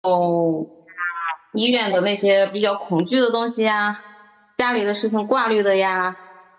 医院的那些比较恐惧的东西呀，家里的事情挂虑的呀，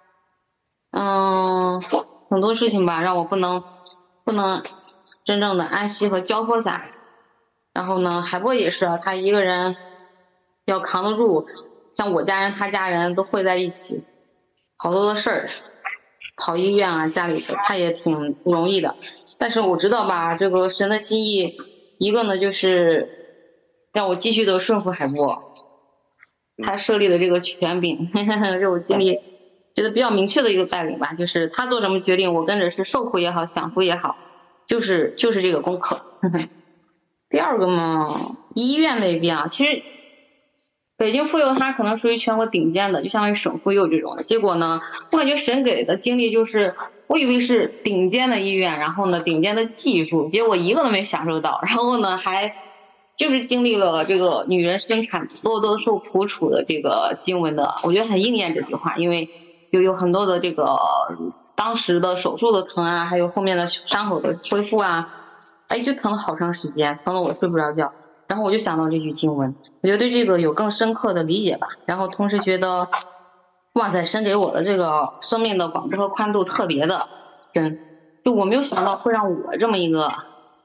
嗯，很多事情吧，让我不能真正的安息和交托下来。然后呢，海波也是啊，他一个人要扛得住，像我家人他家人都会在一起，好多的事儿，跑医院啊，家里的他也挺不容易的。但是我知道吧，这个神的心意，一个呢就是让我继续的顺服海波，他设立的这个权柄，让我经历觉得比较明确的一个带领吧，就是他做什么决定，我跟着是受苦也好，享福也好，就是这个功课。第二个嘛，医院那边啊，其实北京妇幼它可能属于全国顶尖的，就相当于省妇幼这种的。结果呢，我感觉神给的经历就是，我以为是顶尖的医院，然后呢，顶尖的技术，结果一个都没享受到。然后呢，还就是经历了这个女人生产多多受苦楚的这个经文的，我觉得很应验这句话，因为有很多的这个当时的手术的疼啊，还有后面的伤口的恢复啊，哎，就疼了好长时间，疼得我睡不着觉。然后我就想到这句经文，我觉得对这个有更深刻的理解吧。然后同时觉得，哇塞，神给我的这个生命的广度和宽度特别的深，就我没有想到会让我这么一个，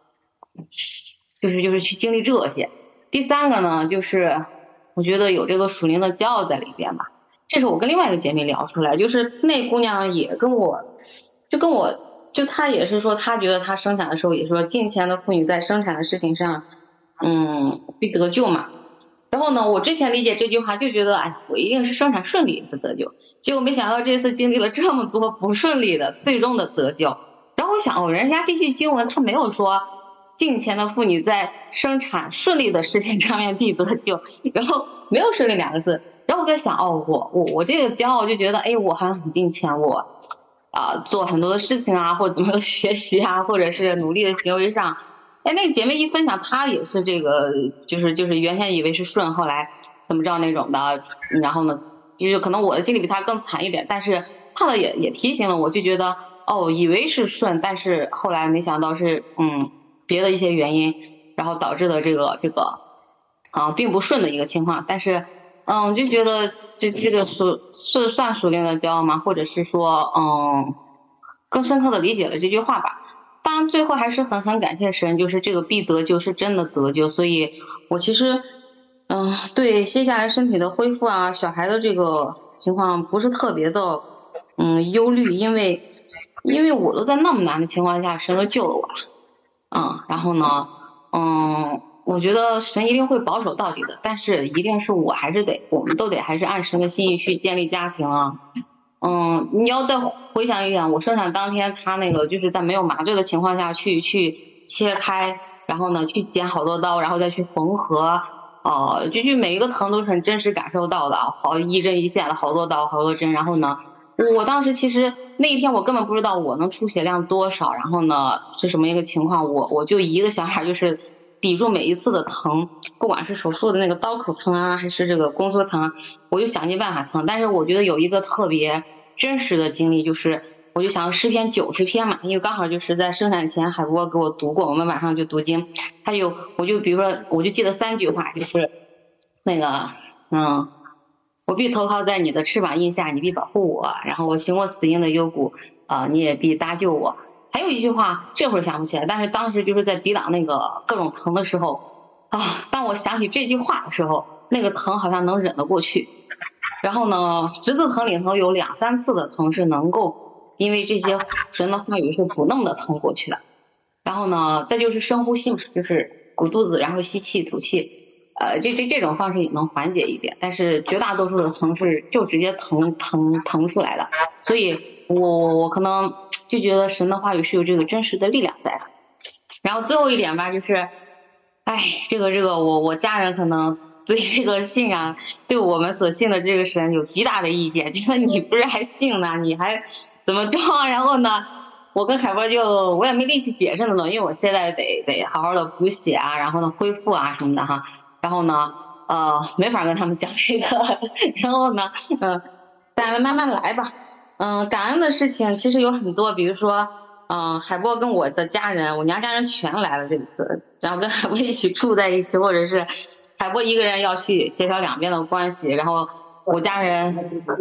就是去经历这些。第三个呢，就是我觉得有这个属灵的骄傲在里边吧。这是我跟另外一个姐妹聊出来，就是那姑娘也跟我，就她也是说，她觉得她生产的时候也说，近前的妇女在生产的事情上，必得救嘛。然后呢，我之前理解这句话就觉得，哎，我一定是生产顺利的得救，结果没想到这次经历了这么多不顺利的，最终的得救。然后我想，哦，人家这句经文他没有说近前的妇女在生产顺利的事情上面必得救，然后没有顺利两个字。然后我在想，哦，我这个骄傲就觉得，哎，我好像很近前，我做很多的事情啊，或者怎么学习啊，或者是努力的行为上。哎，那个姐妹一分享，她也是这个，就是原先以为是顺，后来怎么着那种的，然后呢，就是可能我的经历比她更惨一点，但是她的也提醒了我，就觉得哦，以为是顺，但是后来没想到是别的一些原因，然后导致的这个并不顺的一个情况，但是就觉得这个是算属灵的骄傲吗？或者是说更深刻的理解了这句话吧。当然最后还是很感谢神，就是这个必得救是真的得救，所以我其实对接下来身体的恢复啊，小孩的这个情况不是特别的忧虑，因为我都在那么难的情况下，神都救了我了，然后呢我觉得神一定会保守到底的，但是一定是我们都得还是按神的心意去建立家庭啊。你要再回想一想，我生产当天他那个就是在没有麻醉的情况下去切开，然后呢去剪好多刀，然后再去缝合，就每一个疼都是很真实感受到的，好一针一线的好多刀好多针，然后呢，我当时其实那一天我根本不知道我能出血量多少，然后呢是什么一个情况，我就一个想法就是抵住每一次的疼，不管是手术的那个刀口疼啊，还是这个宫缩疼啊，我就想尽办法疼。但是我觉得有一个特别真实的经历，就是我就想诗篇90篇嘛，因为刚好就是在生产前海波给我读过，我们晚上就读经，我就比如说我就记得3句话，就是那个我必投靠在你的翅膀荫下，你必保护我，然后我行过死荫的幽谷，你也必搭救我。还有一句话，这会儿想不起来，但是当时就是在抵挡那个各种疼的时候当我想起这句话的时候，那个疼好像能忍得过去。然后呢，10次疼里头有2、3次的疼是能够因为这些神的话语是不那么的疼过去的。然后呢，再就是深呼吸嘛，就是鼓肚子，然后吸气吐气。这种方式也能缓解一点，但是绝大多数的疼是就直接疼出来的，所以我可能就觉得神的话语是有这个真实的力量在的。然后最后一点吧，就是这个我家人可能对这个信仰对我们所信的这个神有极大的意见，觉得你不是还信呢，你还怎么着？然后呢，我跟海波我也没力气解释了呢，因为我现在得好好的补血啊，然后呢恢复啊什么的哈。然后呢没法跟他们讲这个，然后呢咱们慢慢来吧。感恩的事情其实有很多，比如说海波跟我的家人，我娘家人全来了这次，然后跟海波一起住在一起，或者是海波一个人要去协调两边的关系，然后我家人，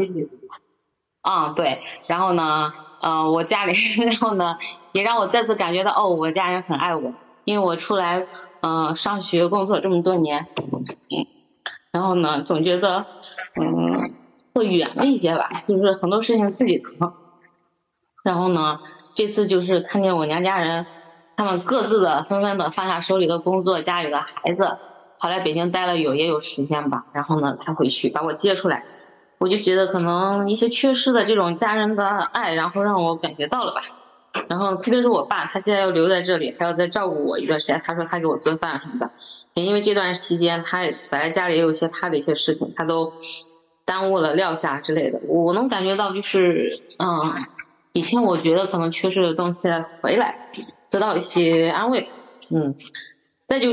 对，然后呢，我家里人，然后呢，也让我再次感觉到，我家人很爱我，因为我出来，上学工作这么多年，然后呢，总觉得，会远了一些吧，就是很多事情自己扛，然后呢，这次就是看见我娘家人，他们各自的纷纷的放下手里的工作，家里的孩子，跑来北京待了也有10天吧，然后呢才回去把我接出来。我就觉得可能一些缺失的这种家人的爱，然后让我感觉到了吧。然后特别是我爸，他现在要留在这里，还要再照顾我一段时间。他说他给我做饭什么的，也因为这段期间他本来家里也有一些他的一些事情，他都耽误了撂下之类的。我能感觉到就是，以前我觉得可能缺失的东西回来，得到一些安慰。再就是，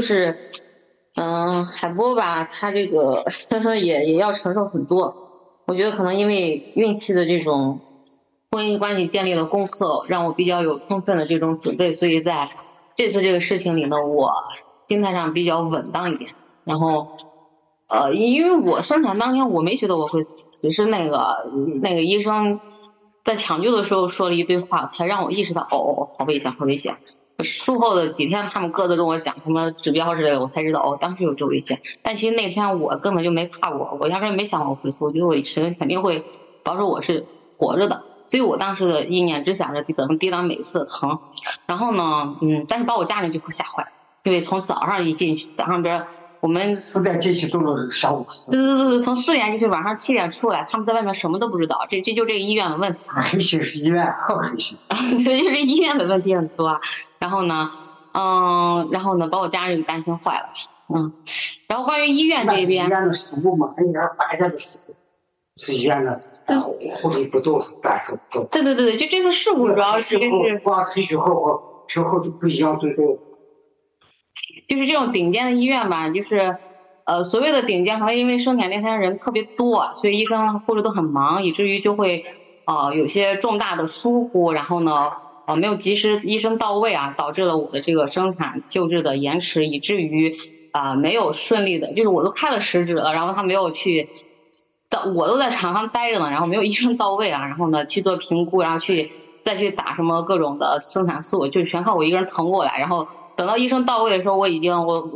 海波吧，他这个也要承受很多。我觉得可能因为孕期的这种婚姻关系建立的功课，让我比较有充分的这种准备，所以在这次这个事情里呢，我心态上比较稳当一点。然后，因为我生产当天我没觉得我会死，只是那个医生在抢救的时候说了一堆话，才让我意识到，好危险，好危险。术后的几天，他们各自跟我讲什么指标之类的，我才知道当时有这危险。但其实那天我根本就没怕过，我压根没想过会死，我觉得我神肯定会保证我是活着的，所以我当时的意念只想着抵挡每次的疼。然后呢，但是把我家人就会吓坏，因为从早上一进去，早上边我们 4点进去，都是下午4。 对，从4点进去，晚上7点出来，他们在外面什么都不知道，这就这个医院的问题。 黑心是医院，黑心。 对，就是医院的问题很多。然后呢，把我家人给担心坏了。然后关于医院这边， 医院的事故嘛，白天的事故，是医院的护理不都干不都。 对，就这次事故主要是光退休后就不一样，对。 就是这种顶尖的医院吧，就是所谓的顶尖，可能因为生产那天人特别多，所以医生护士都很忙，以至于就会有些重大的疏忽，然后呢没有及时医生到位啊，导致了我的这个生产救治的延迟，以至于没有顺利的，就是我都开了实质了，然后他没有去我都在厂上待着呢，然后没有医生到位啊，然后呢去做评估，然后再去打什么各种的生产素，就全靠我一个人腾过来。然后等到医生到位的时候，我已经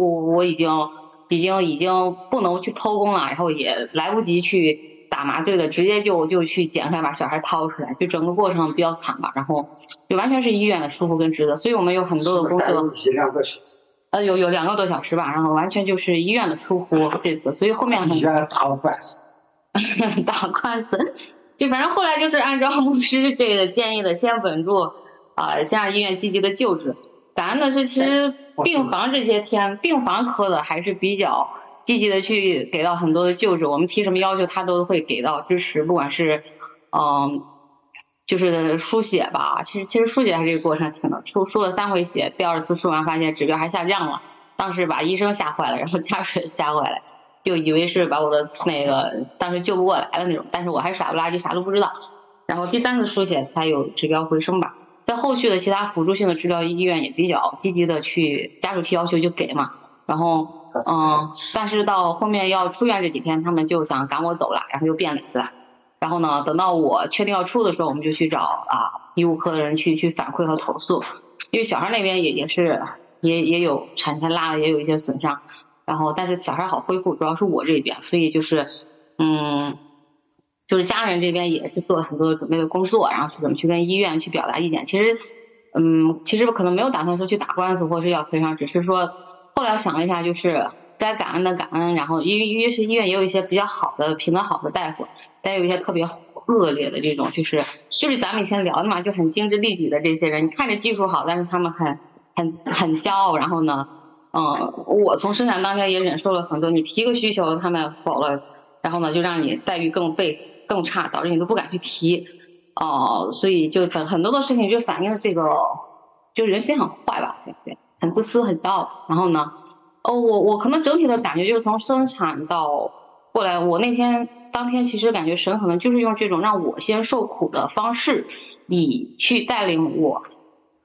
不能去偷工了，然后也来不及去打麻醉了，直接就去剪开把小孩掏出来，就整个过程比较惨吧。然后就完全是医院的疏忽跟职责，所以我们有很多的工作 2个小时。 有2个多小时吧，然后完全就是医院的疏忽这次，所以后面医院打了官司。 打官司。就反正后来就是按照牧师这个建议的，先稳住先让医院积极的救治。感恩的是，其实病房这些天，病房科的还是比较积极的去给到很多的救治，我们提什么要求他都会给到支持，不管是就是输血吧，其实输血还是这个过程挺的，输了3回血，第2次输完发现指标还下降了，当时把医生吓坏了，然后家属也吓坏了。就以为是把我的当时救不过来的那种，但是我还傻不拉几，啥都不知道。然后第3次输血才有指标回升吧。在后续的其他辅助性的治疗，医院也比较积极的去家属提要求就给嘛。然后但是到后面要出院这几天，他们就想赶我走了，然后又变脸了。然后呢，等到我确定要出的时候，我们就去找医务科的人去反馈和投诉，因为小孩那边也有产前拉的，也有一些损伤。然后但是小孩好恢复，主要是我这边，所以就是家人这边也是做了很多的准备的工作，然后去怎么去跟医院去表达意见。其实可能没有打算说去打官司或是要赔偿，只是说后来想了一下，就是该感恩的感恩，然后因为医院也有一些比较好的品德好的大夫，但有一些特别恶劣的这种，就是咱们以前聊的嘛，就很精致利己的这些人，你看着技术好，但是他们很骄傲，然后呢我从生产当天也忍受了很多，你提个需求他们否了，然后呢就让你待遇更差，导致你都不敢去提所以就很多的事情就反映这个就人心很坏吧，对，很自私很骄傲。然后呢我可能整体的感觉就是从生产到过来，我当天其实感觉神可能就是用这种让我先受苦的方式，你去带领我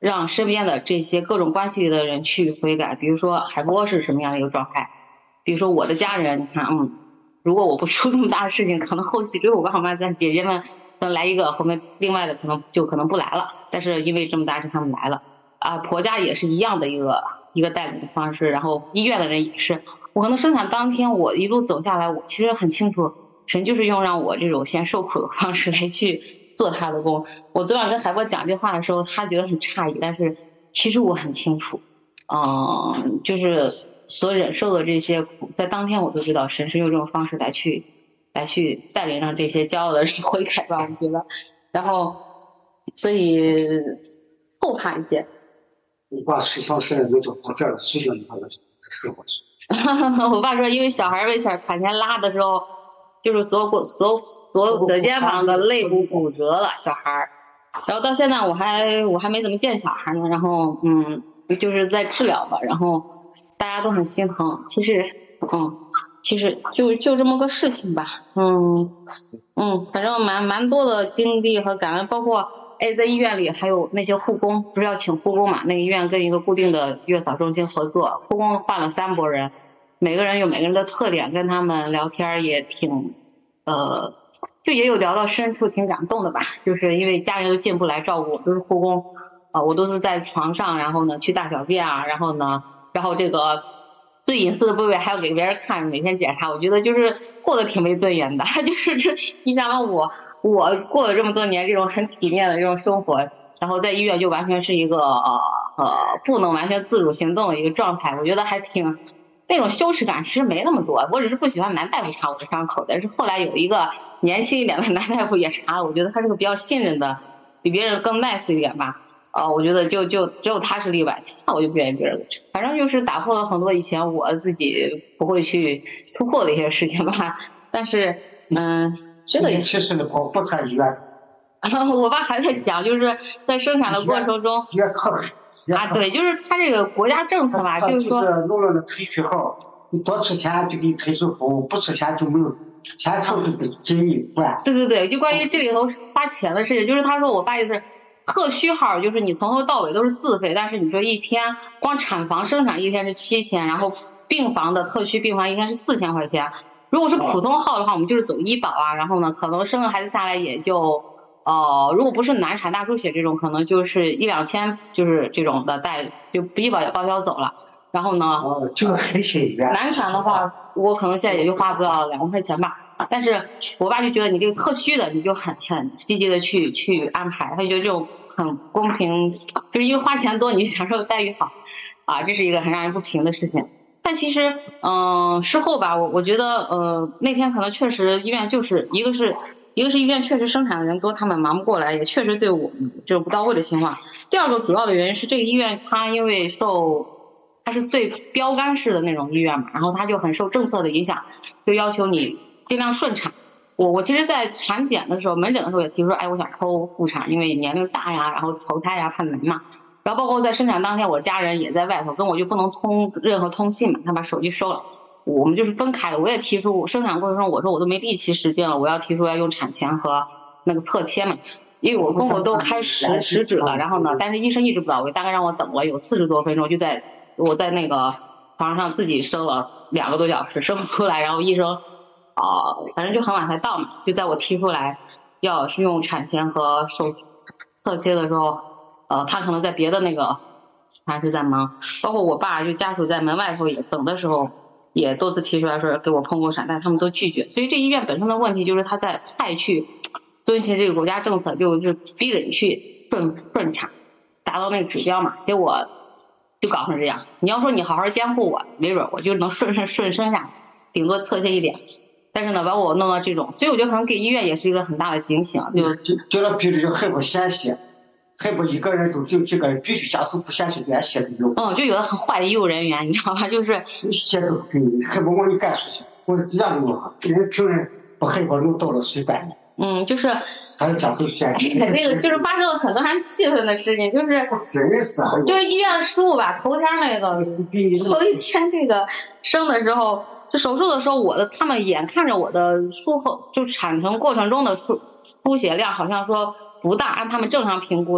让身边的这些各种关系里的人去悔改。比如说海波是什么样的一个状态，比如说我的家人，你看，如果我不出这么大的事情，可能后期只有我爸我妈在，姐姐们能来一个，后面另外的可能不来了。但是因为这么大事，他们来了啊。婆家也是一样的一个带领的方式，然后医院的人也是。我可能生产当天，我一路走下来，我其实很清楚，神就是用让我这种先受苦的方式来去做他的工。我昨晚跟海波讲这话的时候，他觉得很诧异，但是其实我很清楚，就是所忍受的这些苦，在当天我都知道神是用这种方式来去带领让这些骄傲的人悔改吧，我觉得。然后所以后怕一些。 你把水上是那种到这儿水上一块的水过去。 我爸说，因为小孩被产前拉的时候，就是左肩膀的肋骨骨折了，小孩。然后到现在我还没怎么见小孩呢，然后就是在治疗吧，然后大家都很心疼。其实就这么个事情吧，反正蛮多的经历和感恩，包括在医院里还有那些护工，不是要请护工嘛？那个医院跟一个固定的月嫂中心合作，护工换了3拨人，每个人有每个人的特点，跟他们聊天也挺就也有聊到深处，挺感动的吧。就是因为家人都进不来照顾我，都是护工我都是在床上，然后呢去大小便啊，然后这个最隐私的部位还要给别人看，每天检查。我觉得就是过得挺没尊严的，就是你想想我过了这么多年这种很体面的这种生活，然后在医院就完全是一个不能完全自主行动的一个状态，我觉得还挺那种羞耻感其实没那么多。我只是不喜欢男大夫查我的伤口，但是后来有一个年轻一点的男大夫也查了，我觉得他是个比较信任的，比别人更 nice 一点吧。我觉得就只有他是例外，其他我就不愿意别人查。反正就是打破了很多以前我自己不会去突破的一些事情吧。但是这个其实不谈医院。 我爸还在讲，就是在生产的过程中对，就是他这个国家政策吧，就是说弄了退学号，你多吃钱就给你退休俸，不吃钱就没有钱成就给你管。 对，就关于这里头花钱的事情，就是他说我爸意思是特需号，就是你从头到尾都是自费，但是你说一天光产房生产一天是7000，然后病房的特需病房一天是4000块钱。如果是普通号的话，我们就是走医保啊，然后呢可能生个孩子下来也就如果不是难产大出血这种，可能就是1-2千，就是这种的就医保也报销走了。然后呢这个很心远。 难产的话我可能现在也就花不到2万块钱吧。但是我爸就觉得你这个特需的你就很积极的去安排，他就觉得这种很公平，就是因为花钱多你就享受待遇好这是一个很让人不平的事情。但其实事后吧，我觉得那天可能确实医院就是一个是医院确实生产的人多，他们忙不过来，也确实对我们这种不到位的情况。第二个主要的原因是这个医院它因为它是最标杆式的那种医院嘛，然后它就很受政策的影响，就要求你尽量顺产。我其实在产检的时候，门诊的时候也提出说，我想剖腹产，因为年龄大呀，然后头胎呀怕难嘛。然后包括在生产当天，我家人也在外头，跟我就不能通任何通信嘛，他把手机收了，我们就是分开的。我也提出生产过程中，我说我都没力气使劲了，我要提出要用产钳和那个侧切嘛，因为我公公都开食指了。然后呢，但是医生一直不到位，大概让我等了有40多分钟，我在那个床上自己生了2个多小时，生不出来。然后医生反正就很晚才到嘛，就在我提出来要是用产钳和侧切的时候，他可能在别的那个还是在忙，包括我爸就家属在门外头也等的时候，也多次提出来说给我剖宫产，但他们都拒绝。所以这医院本身的问题就是他在太去遵循这个国家政策，就逼着你去顺产，达到那个指标嘛，结果就搞成这样。你要说你好好监护我，没准我就能顺生下，顶多侧切一点。但是呢，把我弄到这种，所以我觉得可能给医院也是一个很大的警醒， 就那逼着就很不嫌弃，很不一个人都就几个人必须下手，不嫌弃连写都有。 就有的很坏的医务人员，你知道吧？就是写都给你，很不往你干事情，我这样弄哈，人平人不很不弄到了随便你。 就是还有这样都嫌弃。 那个就是发生了很多很气愤的事情，就是就是医院事务吧，头天那个头一天这个生的时候。就手术的时候，他们眼看着我的术后就产程过程中的出血量好像说不大，按他们正常评估的。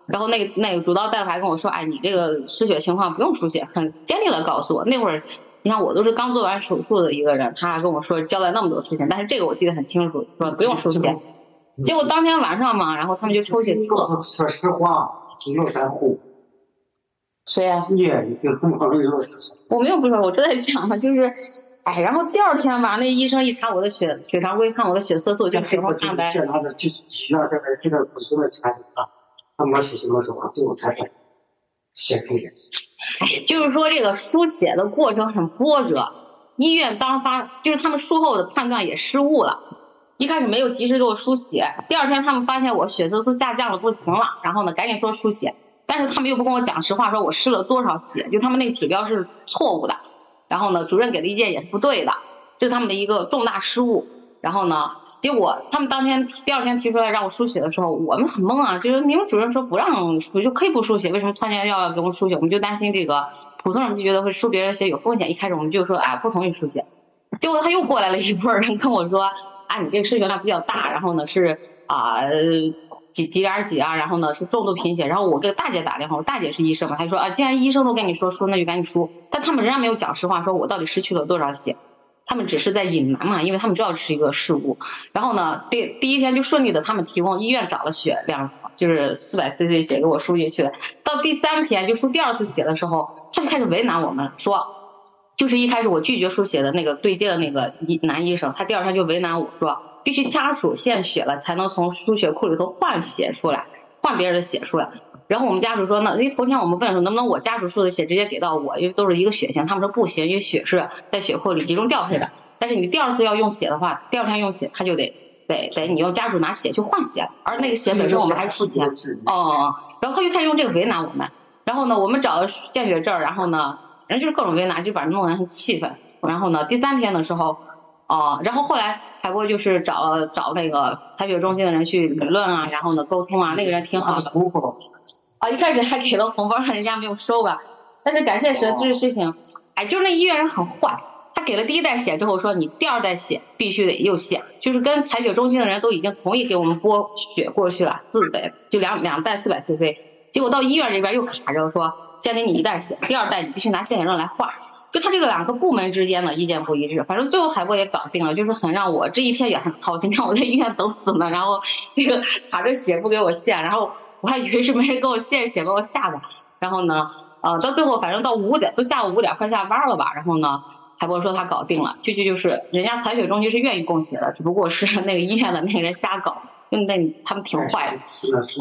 然后那个主刀大夫还跟我说，哎，你这个失血情况不用输血，很坚定的告诉我。那会儿你看我都是刚做完手术的一个人，他还跟我说交代那么多事情，但是这个我记得很清楚，说不用输血。结果当天晚上嘛，然后他们就抽血测。 说实话，有点糊。 谁呀？ 你我没有不说，我正在讲呢，就是，哎，然后第二天吧，那医生一查我的血常规，看我的血色素，就血红蛋白。 这拿的就需要这个不是的产品啊，他们是什么时候最后才血可以。 就是说这个输血的过程很波折，医院就是他们术后的判断也失误了，一开始没有及时给我输血，第二天他们发现我血色素下降了不行了，然后呢赶紧说输血。但是他们又不跟我讲实话，说我失了多少血，就他们那个指标是错误的，然后呢主任给的意见也是不对的，这是他们的一个重大失误。然后呢结果他们第二天提出来让我输血的时候，我们很懵啊，就是你们主任说不让输，就可以不输血，为什么突然间要给我们输血？我们就担心这个普通人就觉得会输别人血有风险，一开始我们就说哎不同意输血。结果他又过来了一波人跟我说，啊你这个失血量比较大，然后呢是几点几啊，然后呢是重度贫血，然后我给大姐打电话，我大姐是医生嘛，她说啊既然医生都跟你说输，那就赶紧输，但他们仍然没有讲实话，说我到底失去了多少血，他们只是在隐瞒嘛，因为他们知道这是一个事故。然后呢第一天就顺利的他们提供医院找了血量，就是400cc 血给我输进去的。到第3天就输第2次血的时候，他就开始为难我们，说就是一开始我拒绝输血的那个对接的那个男医生，他第2天就为难我说必须家属献血了才能从输血库里头换血出来，换别人的血出来。然后我们家属说呢，因为头天我们问说能不能我家属输的血直接给到我，因为都是一个血型，他们说不行，因为血是在血库里集中调配的，但是你第2次要用血的话，第2天用血他就得你用家属拿血去换血，而那个血本身我们还是出钱。然后他就开始用这个为难我们。然后呢我们找了献血证，然后呢人就是各种为难，就把人弄得很气愤。然后呢第3天的时候然后后来海波就是找那个采血中心的人去理论啊，然后呢沟通啊，那个人挺好的。一开始还给了红包，人家没有收吧。但是感谢神，这个事情，哎，就是那医院人很坏，他给了第1袋血之后说你第2袋血必须得又献，就是跟采血中心的人都已经同意给我们拨血过去了，4袋就两袋400cc，结果到医院这边又卡着说先给你1袋血，第2袋你必须拿献血证来换。就他这个2个部门之间的意见不一致，反正最后海波也搞定了，就是很让我这一天也很操心，让我在医院等死呢，然后这个卡着血不给我献，然后我还以为是没人给我献血，把我吓的。然后呢到最后反正到5点，都下午5点快下班了吧，然后呢海波说他搞定了，就是人家采血中心是愿意供血的，只不过是那个医院的那个人瞎搞，因为他们挺坏的。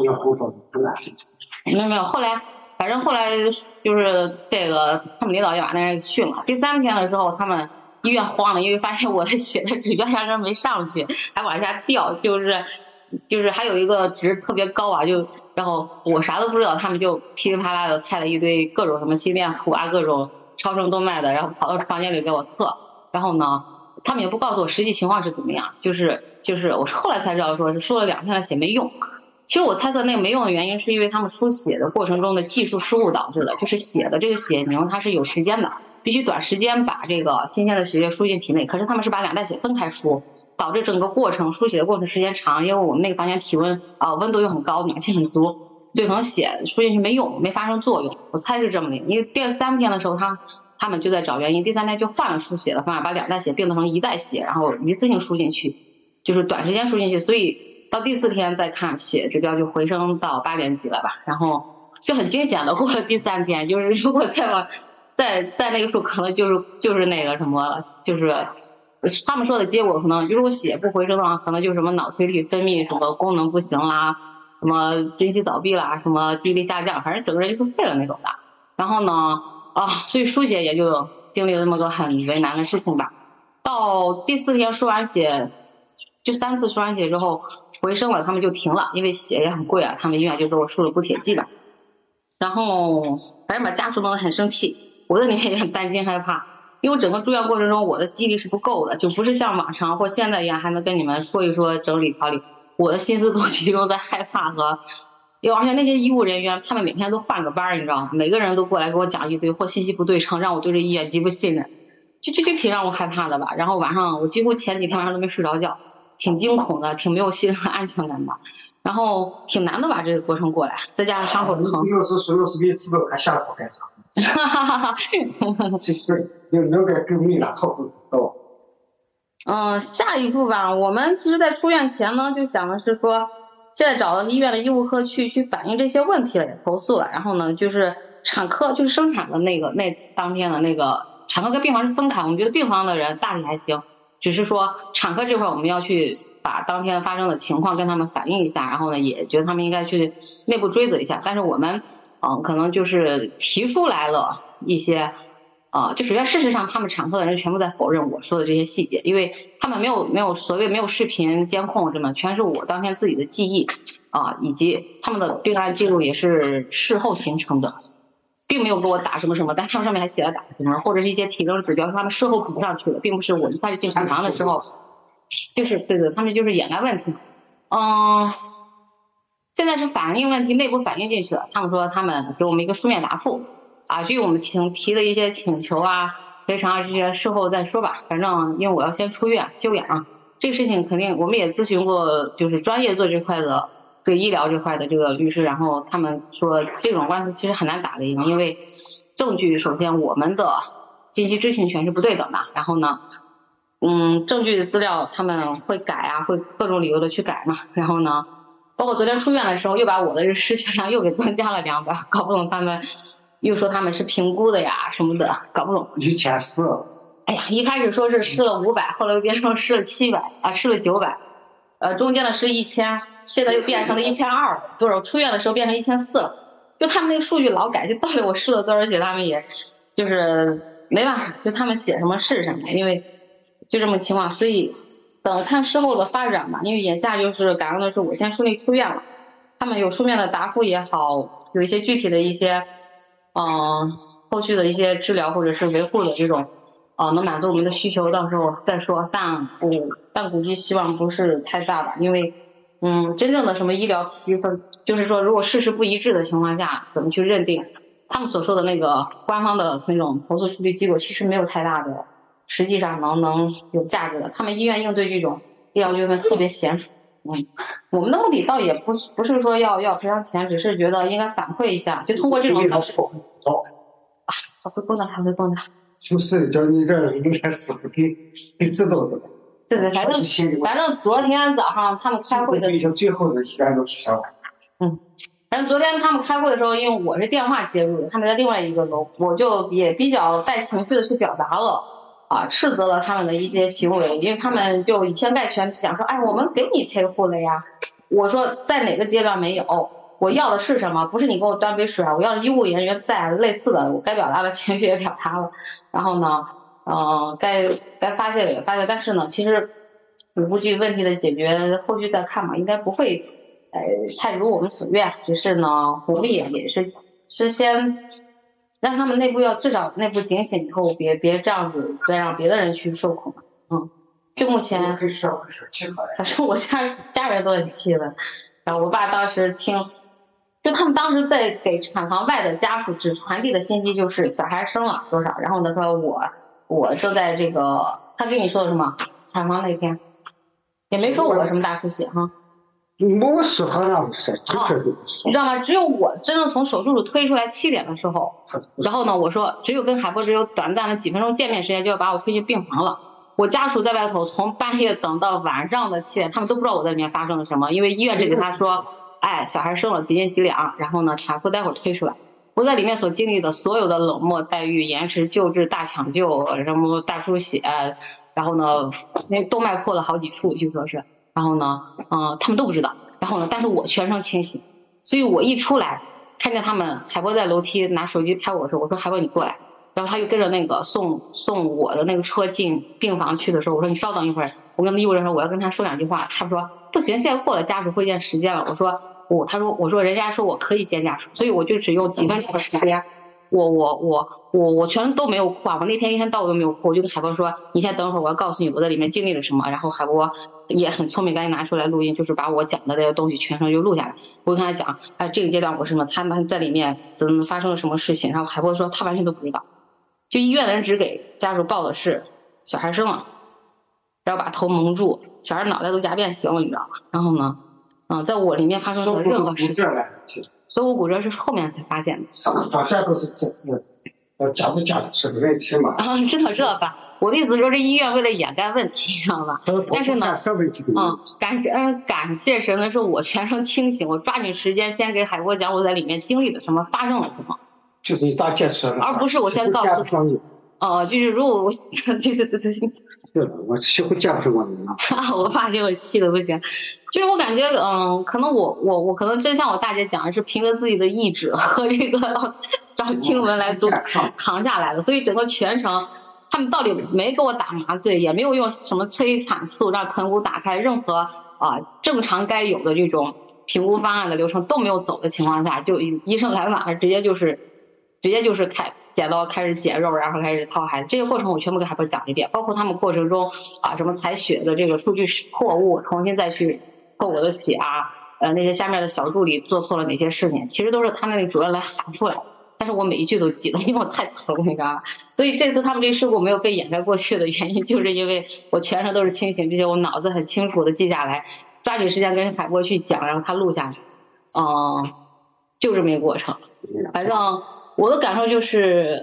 没有反正后来就是这个他们领导也把那人训了。第3天的时候他们医院慌了，因为发现我的血的指标压根没上去，还往下掉，就是还有一个值特别高啊，然后我啥都不知道，他们就噼里啪啦的开了一堆各种什么心电图啊，各种超声动脉的，然后跑到房间里给我测。然后呢他们也不告诉我实际情况是怎么样，就是我后来才知道说是输了2天的血没用。其实我猜测那个没用的原因是因为他们输血的过程中的技术失误导致的，就是血的这个血凝它是有时间的，必须短时间把这个新鲜的血液输进体内，可是他们是把2袋血分开输，导致整个过程输血的过程时间长，因为我们那个房间体温温度又很高，暖气很足，对，可能血输进去没用，没发生作用，我猜是这么的。因为第3天的时候他们就在找原因，第3天就换了输血的方法，把2袋血并成1袋血，然后一次性输进去，就是短时间输进去，所以到第4天再看血指标就回升到8点几了吧，然后就很惊险的过了第3天，就是如果再那个数可能就是那个什么，就是他们说的结果可能如果血不回升的话，可能就是什么脑垂体分泌什么功能不行啦，什么经期早闭啦，什么记忆力下降，反正整个人就是废了那种的。然后呢所以输血也就经历了这么个很为难的事情吧。到第4天输完血，就3次输完血之后回升了，他们就停了，因为血也很贵啊，他们医院就给我输了补铁剂了。然后反正把家属弄得很生气，我在里面也很担心害怕，因为我整个住院过程中我的记忆力是不够的，就不是像往常或现在一样还能跟你们说一说整理调理，我的心思都集中在害怕和而且那些医务人员他们每天都换个班，你知道吗？每个人都过来给我讲一堆或信息不对称，让我对这医院极不信任，就挺让我害怕的吧。然后晚上我几乎前几天晚上都没睡着觉，挺惊恐的，挺没有信任和安全感的。 然后挺难的把这个过程过来，再加上伤口疼。 要是给知道还下不干啥？ 哈哈哈哈。 其实就应该跟你俩讨论到。 下一步吧，我们其实在出院前呢，就想的是说，现在找到医院的医务科去反映这些问题了，也投诉了。然后呢，就是产科就是生产的那当天的那个产科跟病房是分开，我们觉得病房的人大体还行，只是说产科这块我们要去把当天发生的情况跟他们反映一下，然后呢，也觉得他们应该去内部追责一下。但是我们可能就是提出来了一些。就首先事实上他们产科的人全部在否认我说的这些细节，因为他们没有所谓没有视频监控什么，全是我当天自己的记忆以及他们的病案记录也是事后形成的，并没有给我打什么什么，但他们上面还写了打什么，或者是一些体征指标他们事后补上去的，并不是我一开始进产房的时候，就是对，他们就是掩盖问题。现在是反映问题内部反映进去了，他们说他们给我们一个书面答复。至于我们提的一些请求赔偿这些事后再说吧，反正因为我要先出院休养，这个事情肯定我们也咨询过，就是专业做这块的对医疗这块的这个律师，然后他们说这种官司其实很难打得赢，因为证据首先我们的信息知情权是不对等的，然后呢证据的资料他们会改会各种理由的去改嘛，然后呢包括昨天出院的时候又把我的失血量又给增加了200，搞不懂他们又说他们是评估的呀什么的，搞不懂。 1400。 哎呀，一开始说是试了500，后来又变成试了700试了900，中间的是1000，现在又变成了1200，多少？出院的时候变成1400了。就他们那个数据老改，就到底我试了多少血，他们也就是没办法，就他们写什么是什么，因为就这么情况，所以等看事后的发展吧。因为眼下就是感恩的是我先顺利出院了，他们有书面的答复也好，有一些具体的一些。后续的一些治疗或者是维护的这种，能满足我们的需求，到时候再说。但估计希望不是太大吧，因为，真正的什么医疗积分，就是说如果事实不一致的情况下，怎么去认定？他们所说的那个官方的那种投诉数据机构，其实没有太大的，实际上能有价值的。他们医院应对这种医疗纠纷特别娴熟。我们的目的倒也不是说要赔偿钱，只是觉得应该反馈一下，就通过这种方式。还会蹦跶。 就是叫你这应该师傅给知道这个。 对，反正昨天早上他们开会的时候， 最后的一般都是小孩。 反正昨天他们开会的时候，因为我是电话接入的，他们在另外一个楼，我就也比较带情绪的去表达了。斥责了他们的一些行为，因为他们就以偏概全，想说，我们给你陪护了呀。我说在哪个阶段没有，我要的是什么？不是你给我端杯水我要是医务人员在类似的，我该表达的情绪也表达了。然后呢，该发泄的也发泄，但是呢，其实我估计问题的解决后续再看嘛，应该不会太如我们所愿。只是呢，我们也是先。让他们内部至少内部警醒以后，别这样子再让别的人去受苦。就目前，反正我家人都很气愤。然后我爸当时就他们当时在给产房外的家属只传递的信息就是小孩生了多少，然后呢说我正在这个，他跟你说的什么？产房那天也没说我什么大出血哈。 我是好像是， 你知道吗？只有我真正从手术室推出来7点的时候，然后呢，我说只有跟海波只有短暂的几分钟见面时间，就要把我推进病房了。我家属在外头从半夜等到晚上的7点，他们都不知道我在里面发生了什么，因为医院只给他说，小孩生了几斤几两，然后呢产妇待会儿推出来。我在里面所经历的所有的冷漠待遇、延迟救治、大抢救、什么大出血，然后呢那动脉破了好几处，就说是。然后呢，他们都不知道。然后呢，但是我全程清醒，所以我一出来，看见他们海波在楼梯拿手机拍我的时候，我说海波你过来。然后他又跟着那个送我的那个车进病房去的时候，我说你稍等一会儿，我跟医务人员说我要跟他说2句话。他们说不行，现在过了家属会见时间了。我说我说人家说我可以见家属，所以我就只用几分钟的时间。我全都没有哭我那天一天到晚都没有哭，我就跟海波说你先等会儿，我要告诉你我在里面经历了什么。然后海波也很聪明，赶紧拿出来录音，就是把我讲的这些东西全程就录下来。我跟他讲这个阶段我什么，他们在里面怎么发生了什么事情。然后海波说他完全都不知道，就医院的人只给家属报的是小孩生了，然后把头蒙住，小孩脑袋都夹变形了，你知道吗？然后呢在我里面发生的任何事情。手骨骨折是后面才发现的。 发现都是这次，讲着讲着是个问题嘛。 知道吧？我的意思说，这医院为了掩盖问题，你知道吗？但是呢，感谢神的是，我全程清醒，我抓紧时间先给海波讲我在里面经历了什么，发生了什么。 就是你当解释， 而不是我先告诉你。就是如果我对了，我几乎见不上过你了。 我爸给我气得不行。就是我感觉，可能我可能真像我大姐讲的是凭着自己的意志和这个找经文来读扛下来的，所以整个全程他们到底没给我打麻醉，也没有用什么催产素让盆骨打开，任何正常该有的这种评估方案的流程都没有走的情况下，就医生来晚了，直接就是剪刀开始剪肉，然后开始掏孩子，这些过程我全部给海波讲一遍，包括他们过程中什么采血的这个数据错误，重新再去扣我的血那些下面的小助理做错了哪些事情，其实都是他们那个主任来喊出来的，但是我每一句都记得，因为我太疼，你知道吧？所以这次他们这事故没有被掩盖过去的原因，就是因为我全程都是清醒，并且我脑子很清楚的记下来，抓紧时间跟海波去讲，让他录下来。就这么一个过程。反正我的感受就是，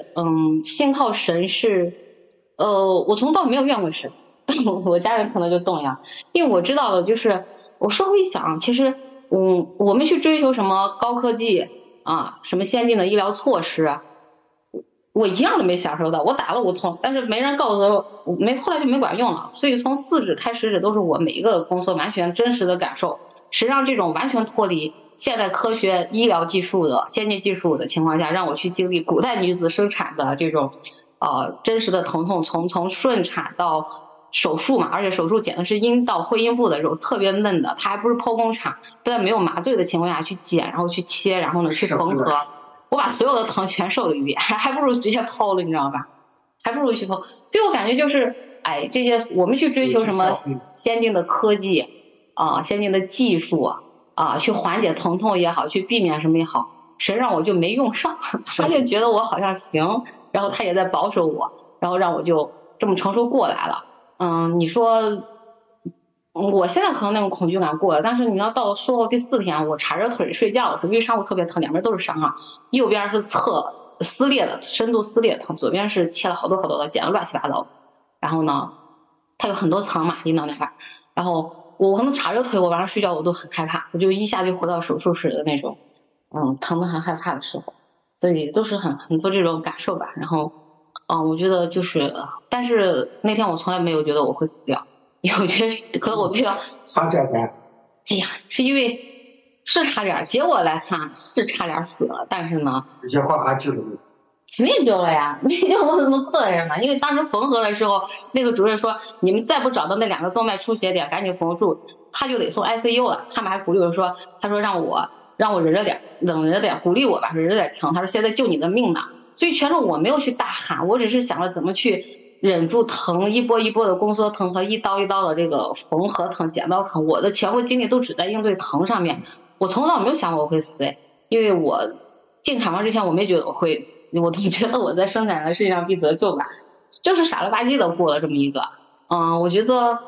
信靠神是，我从到没有怨过神，我家人可能就动摇，因为我知道了，就是我稍微一想，其实，我们去追求什么高科技什么先进的医疗措施，我一样都没享受到，我打了无痛，但是没人告诉我，后来就没管用了，所以从4指开10指都是我每一个工作完全真实的感受。实际上这种完全脱离现代科学医疗技术的先进技术的情况下，让我去经历古代女子生产的这种真实的疼痛，从顺产到手术嘛，而且手术剪的是阴道会阴部的肉，特别嫩的，它还不是剖宫产，在没有麻醉的情况下去剪，然后去切，然后呢去缝合，我把所有的疼全受了一遍，还不如直接剖了，你知道吧？还不如去剖。所以我感觉就是这些我们去追求什么先进的科技先进的技术去缓解疼痛也好，去避免什么也好，神让我就没用上，他就觉得我好像行，然后他也在保守我，然后让我就这么承受过来了。你说我现在可能那种恐惧感过了，但是你要到术后第4天，我叉着腿睡觉的时候，因为上午特别疼，两边都是伤右边是撕裂的，深度撕裂疼，左边是切了好多的，剪了乱七八糟，然后呢它有很多层嘛，阴道那块，然后我可能叉着腿，我晚上睡觉我都很害怕，我就一下就回到手术室的那种疼得很害怕的时候，所以都是很多这种感受吧。然后我觉得就是但是那天我从来没有觉得我会死掉，因为我觉得可能我比较差点是因为是差点，结果来看是差点死了，但是呢也还救了你， 肯定救了呀，没救我怎么臊人呢？因为当时缝合的时候，那个主任说你们再不找到那2个动脉出血点赶紧缝住，他就得送 ICU 了。他们还鼓励我说，他说让我忍着点，冷着点，鼓励我吧，忍着点疼。他说现在救你的命呢。所以全程我没有去大喊，我只是想着怎么去忍住疼，一波一波的宫缩疼和一刀一刀的这个缝合疼、剪刀疼，我的全部精力都只在应对疼上面。我从来没有想过我会死，因为我进产房之前我没觉得我会死，我总觉得我在生产的世界上必得救吧，就是傻了吧唧的过了这么一个。我觉得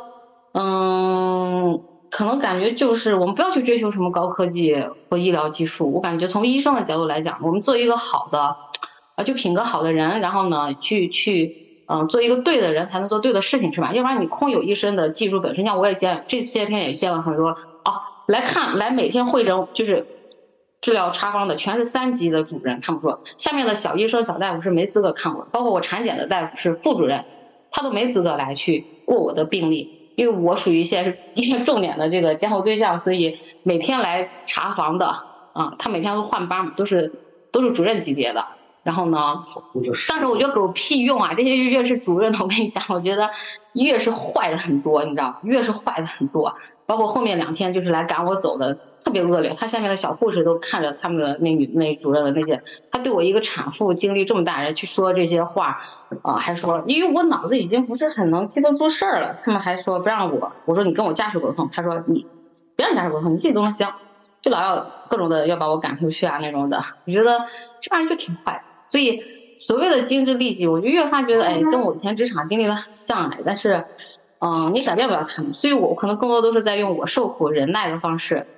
可能感觉就是我们不要去追求什么高科技和医疗技术，我感觉从医生的角度来讲，我们做一个好的就品格好的人，然后呢去做一个对的人才能做对的事情，是吧？要不然你空有一身的技术本事，像我也这些天也见了很多来每天会诊就是治疗查房的全是3级的主任，他们说下面的小医生小大夫是没资格看我，包括我产检的大夫是副主任，他都没资格来去过我的病历，因为我属于现在是一个重点的这个监护对象，所以每天来查房的他每天都换班嘛，都是主任级别的。然后呢，但是我觉得狗屁用这些越是主任的，我跟你讲，我觉得越是坏的很多，你知道吗？越是坏的很多，包括后面2天就是来赶我走的特别恶劣，他下面的小护士都看着他们的那主任的那些，他对我一个产妇经历这么大人去说这些话还说因为我脑子已经不是很能记得住事儿了，他们还说不让我说你跟我家属沟通，他说你别让家属沟通，你自己都能行，就老要各种的要把我赶出去那种的，我觉得这帮人就挺坏的。所以所谓的精致利己，我就越发觉得跟我以前职场经历的很像但是你改变不了他们，所以我可能更多都是在用我受苦忍耐的方式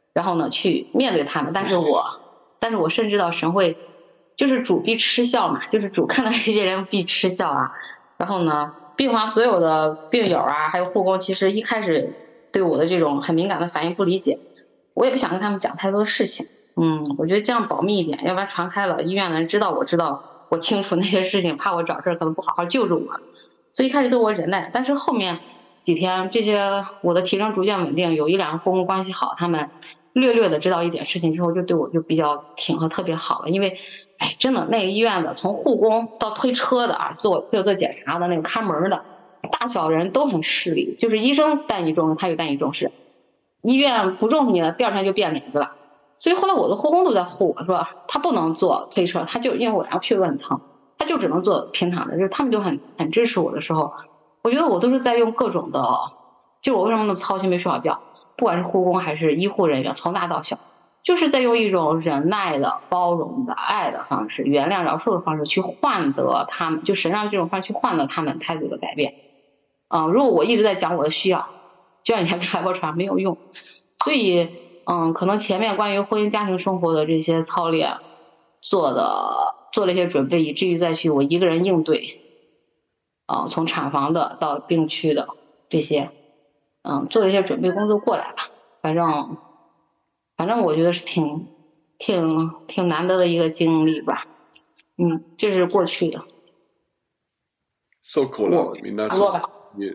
然后呢去面对他们。但是我深知到神会，就是主必嗤笑嘛，就是主看到这些人必嗤笑啊。然后呢，病房所有的病友啊，还有护工，其实一开始对我的这种很敏感的反应不理解，我也不想跟他们讲太多事情。我觉得这样保密一点，要不然传开了，医院的人知道我清楚那些事情，怕我找事儿可能不好好救助我，所以一开始对我忍耐。但是后面几天，这些我的体征逐渐稳定，有1-2个护工关系好，他们略的知道一点事情之后，就对我就比较挺和特别好了。因为真的那个医院的，从护工到推车的啊，做检查的那个看门的，大小人都很势利，就是医生带你重视，他就带你重视，医院不重视你了，第2天就变脸子了。所以后来我的护工都在护我，说他不能做推车，他就因为我俩屁股很疼，他就只能做平躺着，就是他们就很支持我的时候，我觉得我都是在用各种的，就我为什么那么操心没睡好觉，不管是护工还是医护人员，从大到小，就是在用一种忍耐的、包容的、爱的方式，原谅饶恕的方式去换得他们，就神让这种方式去换得他们态度的改变。如果我一直在讲我的需要，就像以前海波传没有用，所以可能前面关于婚姻家庭生活的这些操练做了一些准备，以至于再去我一个人应对从产房的到病区的这些做了一些准备工作过来吧。反正我觉得是挺难得的一个经历吧。这是过去的。 受苦了，明娜说你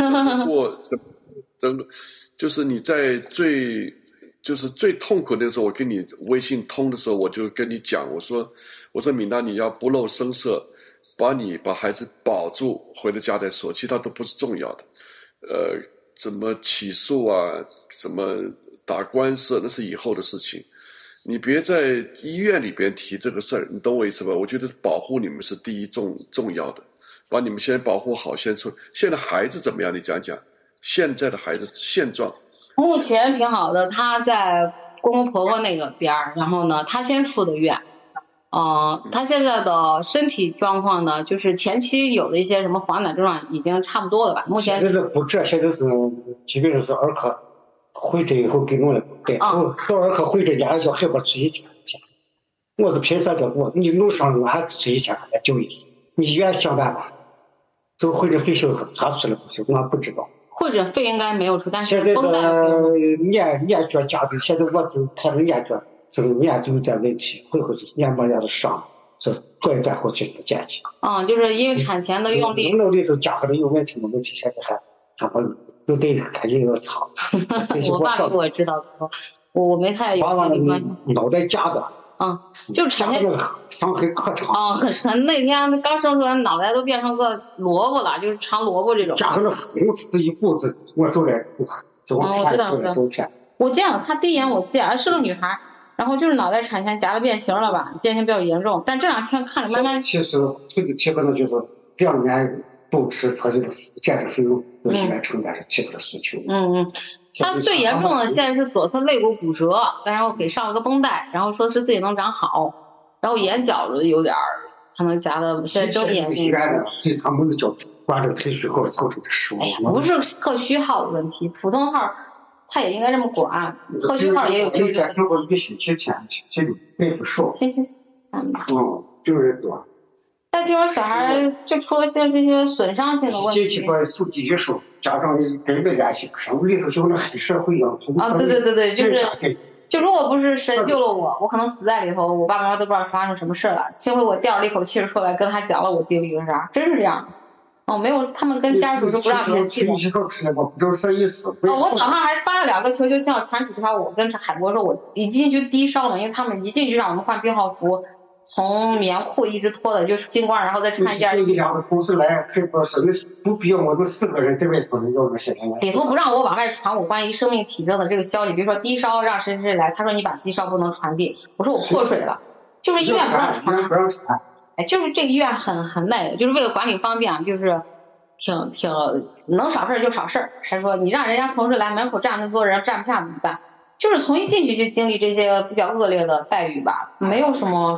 整个就是你在最痛苦的时候，我跟你微信通的时候，我就跟你讲，我说敏娜，你要不露声色，把孩子保住，回了家再说，其他都不是重要的。怎么起诉啊，怎么打官司，那是以后的事情。你别在医院里边提这个事儿，你懂我意思吧？我觉得保护你们是第一重要的，把你们先保护好先说。现在孩子怎么样？你讲讲现在的孩子现状。 目前挺好的，他在公公婆婆那个边儿，然后呢，他先出的院。他现在的身体状况呢，就是前期有的一些什么黄疸症状已经差不多了吧？目前现在的骨折，现在是基本上是儿科会诊以后给弄了带头，到儿科会诊家叫害怕吃1000块钱，我是凭啥的我你弄伤了还吃1000块钱就意思，你医院想办法，这个会诊费用查出来不是？我不知道。 会诊费应该没有出，但是现在的眼角加重，现在我只看着眼角。这个眼就有点问题，会是眼膜炎的伤，是转过去复健去。 就是因为产前的用力， 脑里头加上的有问题，现在还又得赶紧要查。 我爸比我知道的多，我没太有经历关系。 脑袋夹的。 就是产前伤痕可长。 很沉。那天刚生出来，脑袋都变成个萝卜了，就是长萝卜这种。 加上那红子一股子，我出来就我看出来照片。 我见了，他第一眼我见是个女孩。然后就是脑袋产前夹了变形了吧，变形比较严重，但这2天看着慢慢。 其实这个基本上就是2年保持他这个建设费用，由现在承担是基本的需求。 他最严重的现在是左侧肋骨骨折，然后给上了个绷带，然后说是自己能长好，然后眼角有点可能夹的现在睁眼睛。 对他们的叫管这个特虚号造成的失误。 不是特虚号的问题，普通号。他也应该这么管，特虚号也有就是1个星期前这个大夫说， 星期3。 就是多。 但这种小孩就出了些这些损伤性的问题。 机器把手机一收，加上根本联系不上，里头就跟黑社会一样。 对，就如果不是神救了我可能死在里头，我爸爸妈妈都不知道发生什么事了。这回我吊了一口气出来，跟他讲了我经历了啥，真是这样。没有，他们跟家属是不让联系的。 我早上还发了2个求救信号传纸条，我跟海波说，我一进去低烧了，因为他们一进去让我们换病号服，从棉裤一直脱的就是进罐，然后再穿一件。 1、2个同事来，海波说那不必要，我们4个人在外头要那些人。 里头不让我往外传我关于生命体征的这个消息，比如说低烧让谁来，他说你把低烧不能传递，我说我破水了，就是医院不让传。就是这个医院很那个，就是为了管理方便，就是挺能少事就少事，还说你让人家同事来门口站那么多人站不下怎么办？就是从一进去就经历这些比较恶劣的待遇吧，没有什么。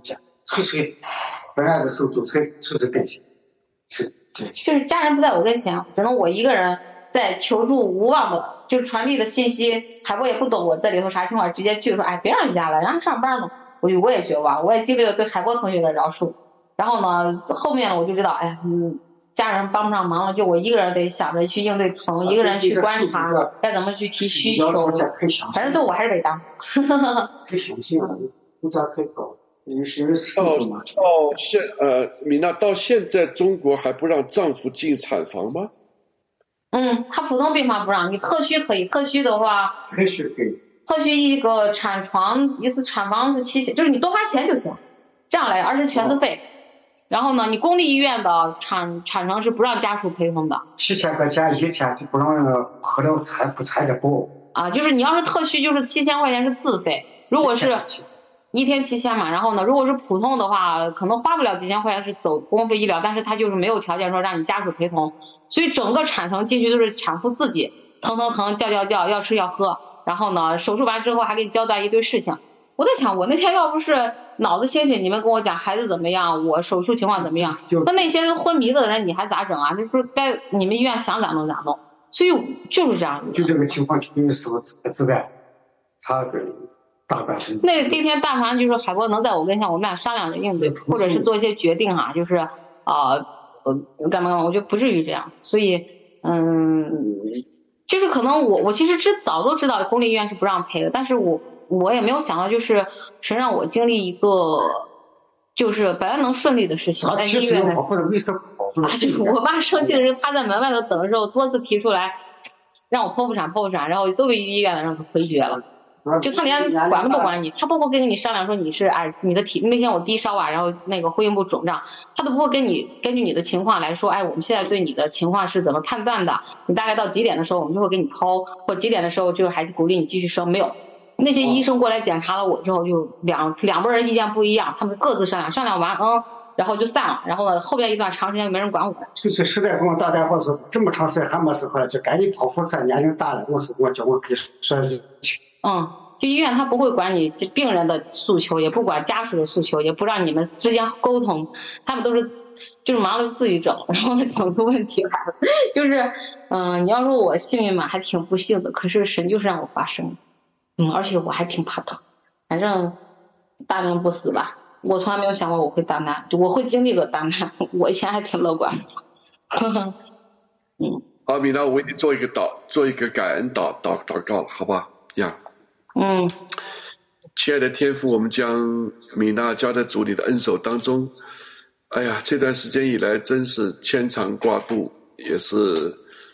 本来的时候就才变形， 就是家人不在我跟前，只能我一个人在求助无望的就传递的信息，海波也不懂我在里头啥情况，直接拒说，哎，别让人家了，让人上班呢。我也绝望，我也经历了对海波同学的饶恕。然后呢，后面我就知道，哎呀，家人帮不上忙了，就我一个人得想着去应对疼，一个人去观察该怎么去提需求。反正最后我还是被当。 可以相信，物价可以高。 米娜到现在中国还不让丈夫进产房吗？ 他普通病房不让，你特需可以。特需的话， 特需可以。 特需一个产床一次产房是7000，就是你多花钱就行，这样来，而是全自费。然后呢，你公立医院的产程是不让家属陪同的。 7000块钱一天就不让喝了不踩着补。 就是你要是特需，就是7000块钱是自费。如果是一天7000嘛，然后呢，如果是普通的话，可能花不了几千块钱是走公费医疗，但是他就是没有条件说让你家属陪同，所以整个产程进去都是产妇自己疼叫，要吃要喝，然后呢，手术完之后还给你交代一堆事情。我在想，我那天要不是脑子清醒，你们跟我讲孩子怎么样，我手术情况怎么样，那些昏迷的人你还咋整啊？就是该你们医院想咋弄咋弄，所以就是这样。 就这个情况，有的时候自干，他大半是。 那第一天但凡就是海波能在我跟前，我们俩商量着应对，或者是做一些决定哈，就是干嘛，我觉得不至于这样。所以就是可能我其实早都知道公立医院是不让赔的，但是我也没有想到，就是谁让我经历一个就是本来能顺利的事情，在医院就是我爸生气的是他在门外头等的时候，多次提出来让我剖腹产，然后都被医院的让他回绝了。就他连管都不管你，他包括跟你商量说你是你的那天我低烧然后那个会阴部肿胀，他都不会跟你根据你的情况来说，我们现在对你的情况是怎么判断的，你大概到几点的时候我们就会给你剖，或几点的时候就还是鼓励你继续生，没有。那些医生过来检查了我之后，就两拨人意见不一样，他们各自商量完然后就散了，然后呢后边一段长时间就没人管我了。 就是实在给我打电话说这么长时间还没事回来，就赶紧剖腹产，年龄大了，叫我给说去。 就医院他不会管你病人的诉求，也不管家属的诉求，也不让你们之间沟通，他们都是就是忙着自己整，然后整出问题来了。就是你要说我幸运嘛，还挺不幸的，可是神就是让我发生。而且我还挺怕疼，反正大难不死吧。我从来没有想过我会大难，我会经历个大难。我以前还挺乐观的。 好，米娜，我为你做一个感恩祷告了，好不好呀？亲爱的天父，我们将米娜交在主你的恩手当中。哎呀，这段时间以来真是牵肠挂肚，也是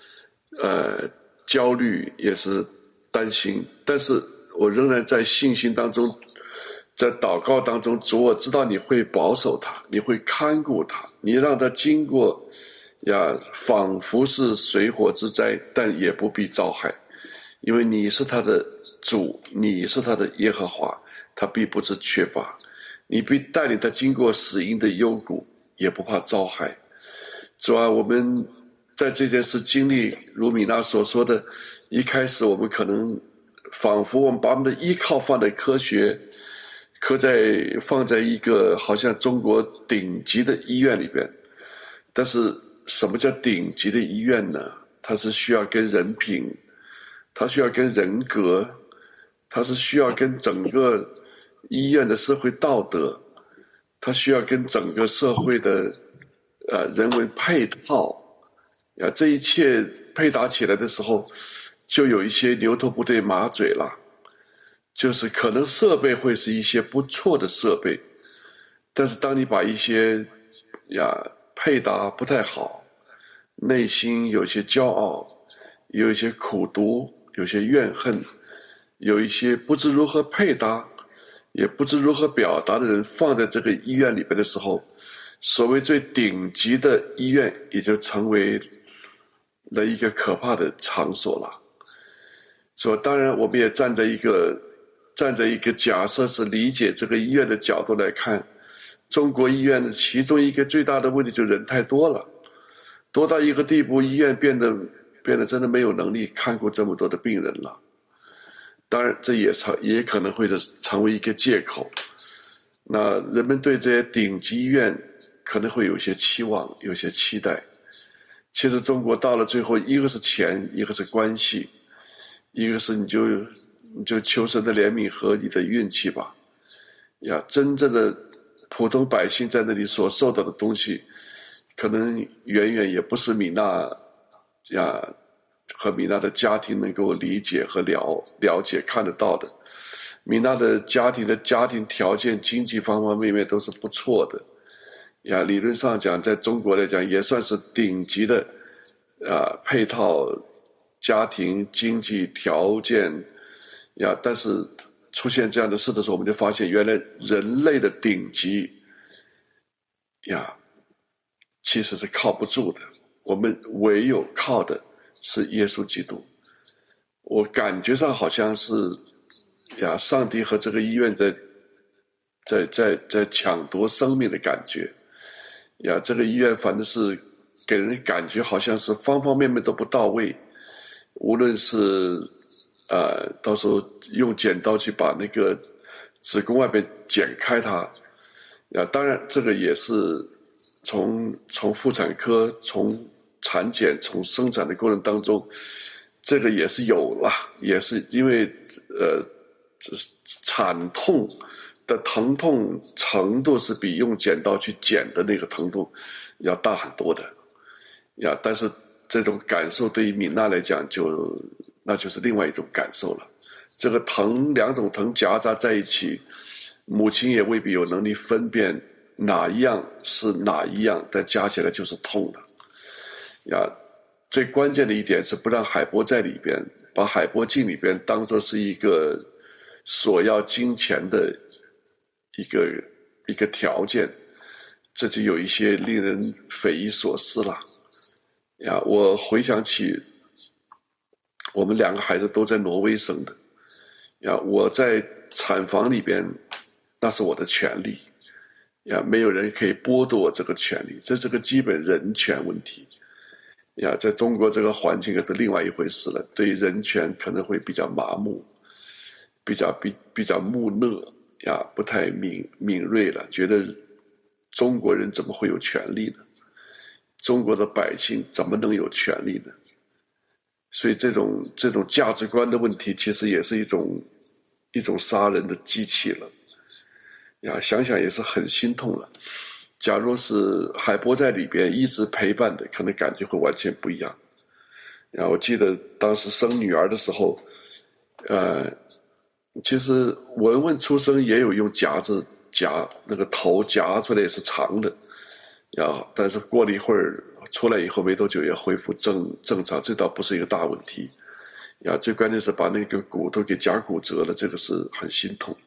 焦虑，也是担心，但是我仍然在信心当中，在祷告当中，主，我知道你会保守他，你会看顾他，你让他经过仿佛是水火之灾，但也不必遭害，因为你是他的主，你是他的耶和华，他必不致缺乏，你必带领他经过死荫的幽谷，也不怕遭害。主啊，我们在这件事经历，如米娜所说的，一开始我们可能仿佛我们把我们的依靠放在科学，放在一个好像中国顶级的医院里边，但是什么叫顶级的医院呢？它是需要跟人品，它需要跟人格，它是需要跟整个医院的社会道德，它需要跟整个社会的人文配套这一切配搭起来的时候，就有一些牛头不对马嘴了。就是可能设备会是一些不错的设备，但是当你把一些配搭不太好，内心有些骄傲，有一些苦毒，有些怨恨，有一些不知如何配搭，也不知如何表达的人放在这个医院里边的时候，所谓最顶级的医院也就成为了一个可怕的场所了。所以当然我们也站在一个假设是理解这个医院的角度来看，中国医院的其中一个最大的问题就是人太多了，多到一个地步，医院变得真的没有能力看顾这么多的病人了。当然这也可能会成为一个借口，那人们对这些顶级医院可能会有些期望，有些期待， 其实中国到了最后，一个是钱，一个是关系，一个是你就求神的怜悯和你的运气吧。呀，真正的普通百姓在那里所受到的东西，可能远远也不是米娜呀和米娜的家庭能够理解和了解看得到的。米娜的家庭条件、经济方方面面都是不错的，呀，理论上讲，在中国来讲也算是顶级的配套家庭经济条件呀。但是出现这样的事的时候，我们就发现原来人类的顶级呀其实是靠不住的，我们唯有靠的是耶稣基督。我感觉上好像是呀，上帝和这个医院在抢夺生命的感觉呀。这个医院反正是给人感觉好像是方方面面都不到位，无论是到时候用剪刀去把那个子宫外边剪开它呀。当然这个也是从妇产科、从产检、从生产的过程当中，这个也是有了，也是因为产痛的疼痛程度是比用剪刀去剪的那个疼痛要大很多的呀。但是这种感受对于米娜来讲那就是另外一种感受了。这个疼，两种疼夹杂在一起，母亲也未必有能力分辨哪一样是哪一样，但加起来就是痛的呀。最关键的一点是不让海波在里边，把海波进里边当作是一个索要金钱的一个条件，这就有一些令人匪夷所思了呀。我回想起我们两个孩子都在挪威生的呀，我在产房里边那是我的权利呀，没有人可以剥夺我这个权利，这是个基本人权问题呀。在中国这个环境可是另外一回事了，对人权可能会比较麻木，比较木讷呀，不太敏锐了，觉得中国人怎么会有权利呢？中国的百姓怎么能有权利呢？所以这种价值观的问题，其实也是一种杀人的机器了呀。想想也是很心痛了。假如是海波在里边一直陪伴的，可能感觉会完全不一样呀。我记得当时生女儿的时候，其实文文出生也有用夹子夹那个头夹出来也是长的呀，但是过了一会儿出来以后没多久也恢复正常，这倒不是一个大问题呀。最关键是把那个骨头给夹骨折了，这个是很心痛。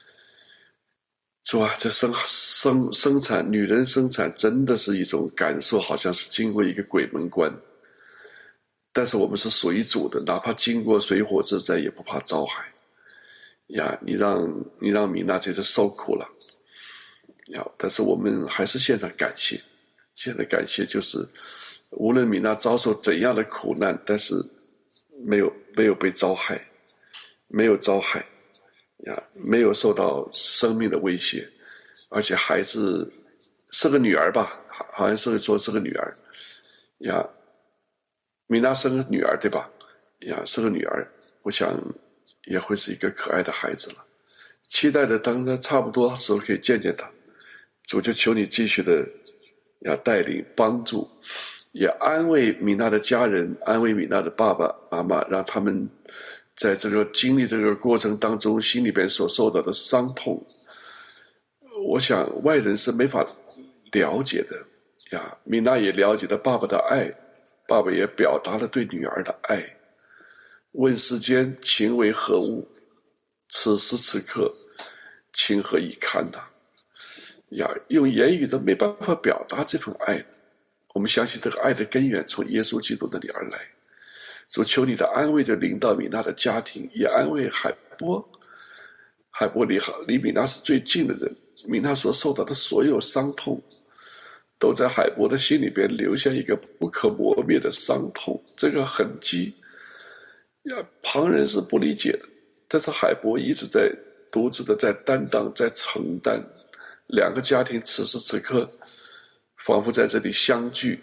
说这生产，女人生产真的是一种感受，好像是经过一个鬼门关，但是我们是属于主的，哪怕经过水火之灾也不怕遭害呀。你让米娜这次受苦了呀，但是我们还是献上感谢。现在感谢就是无论米娜遭受怎样的苦难，但是没有被遭害，没有遭害呀，没有受到生命的威胁，而且孩子是个女儿吧，好像是说是个女儿呀。米娜生个女儿对吧？呀，是个女儿，我想也会是一个可爱的孩子了。期待的当她差不多时候可以见见她。主就求你继续的要带领帮助，也安慰米娜的家人，安慰米娜的爸爸妈妈，让他们在这个经历这个过程当中心里边所受到的伤痛，我想外人是没法了解的呀。米娜也了解了爸爸的爱，爸爸也表达了对女儿的爱。问世间情为何物，此时此刻情何以堪呐呀，用言语都没办法表达这份爱。我们相信这个爱的根源从耶稣基督那里而来。主求你的安慰就临到米娜的家庭，也安慰海波。海波离米娜是最近的人，米娜所受到的所有伤痛都在海波的心里边留下一个不可磨灭的伤痛，这个痕迹呀，旁人是不理解的，但是海波一直在独自的在担当，在承担。两个家庭此时此刻仿佛在这里相聚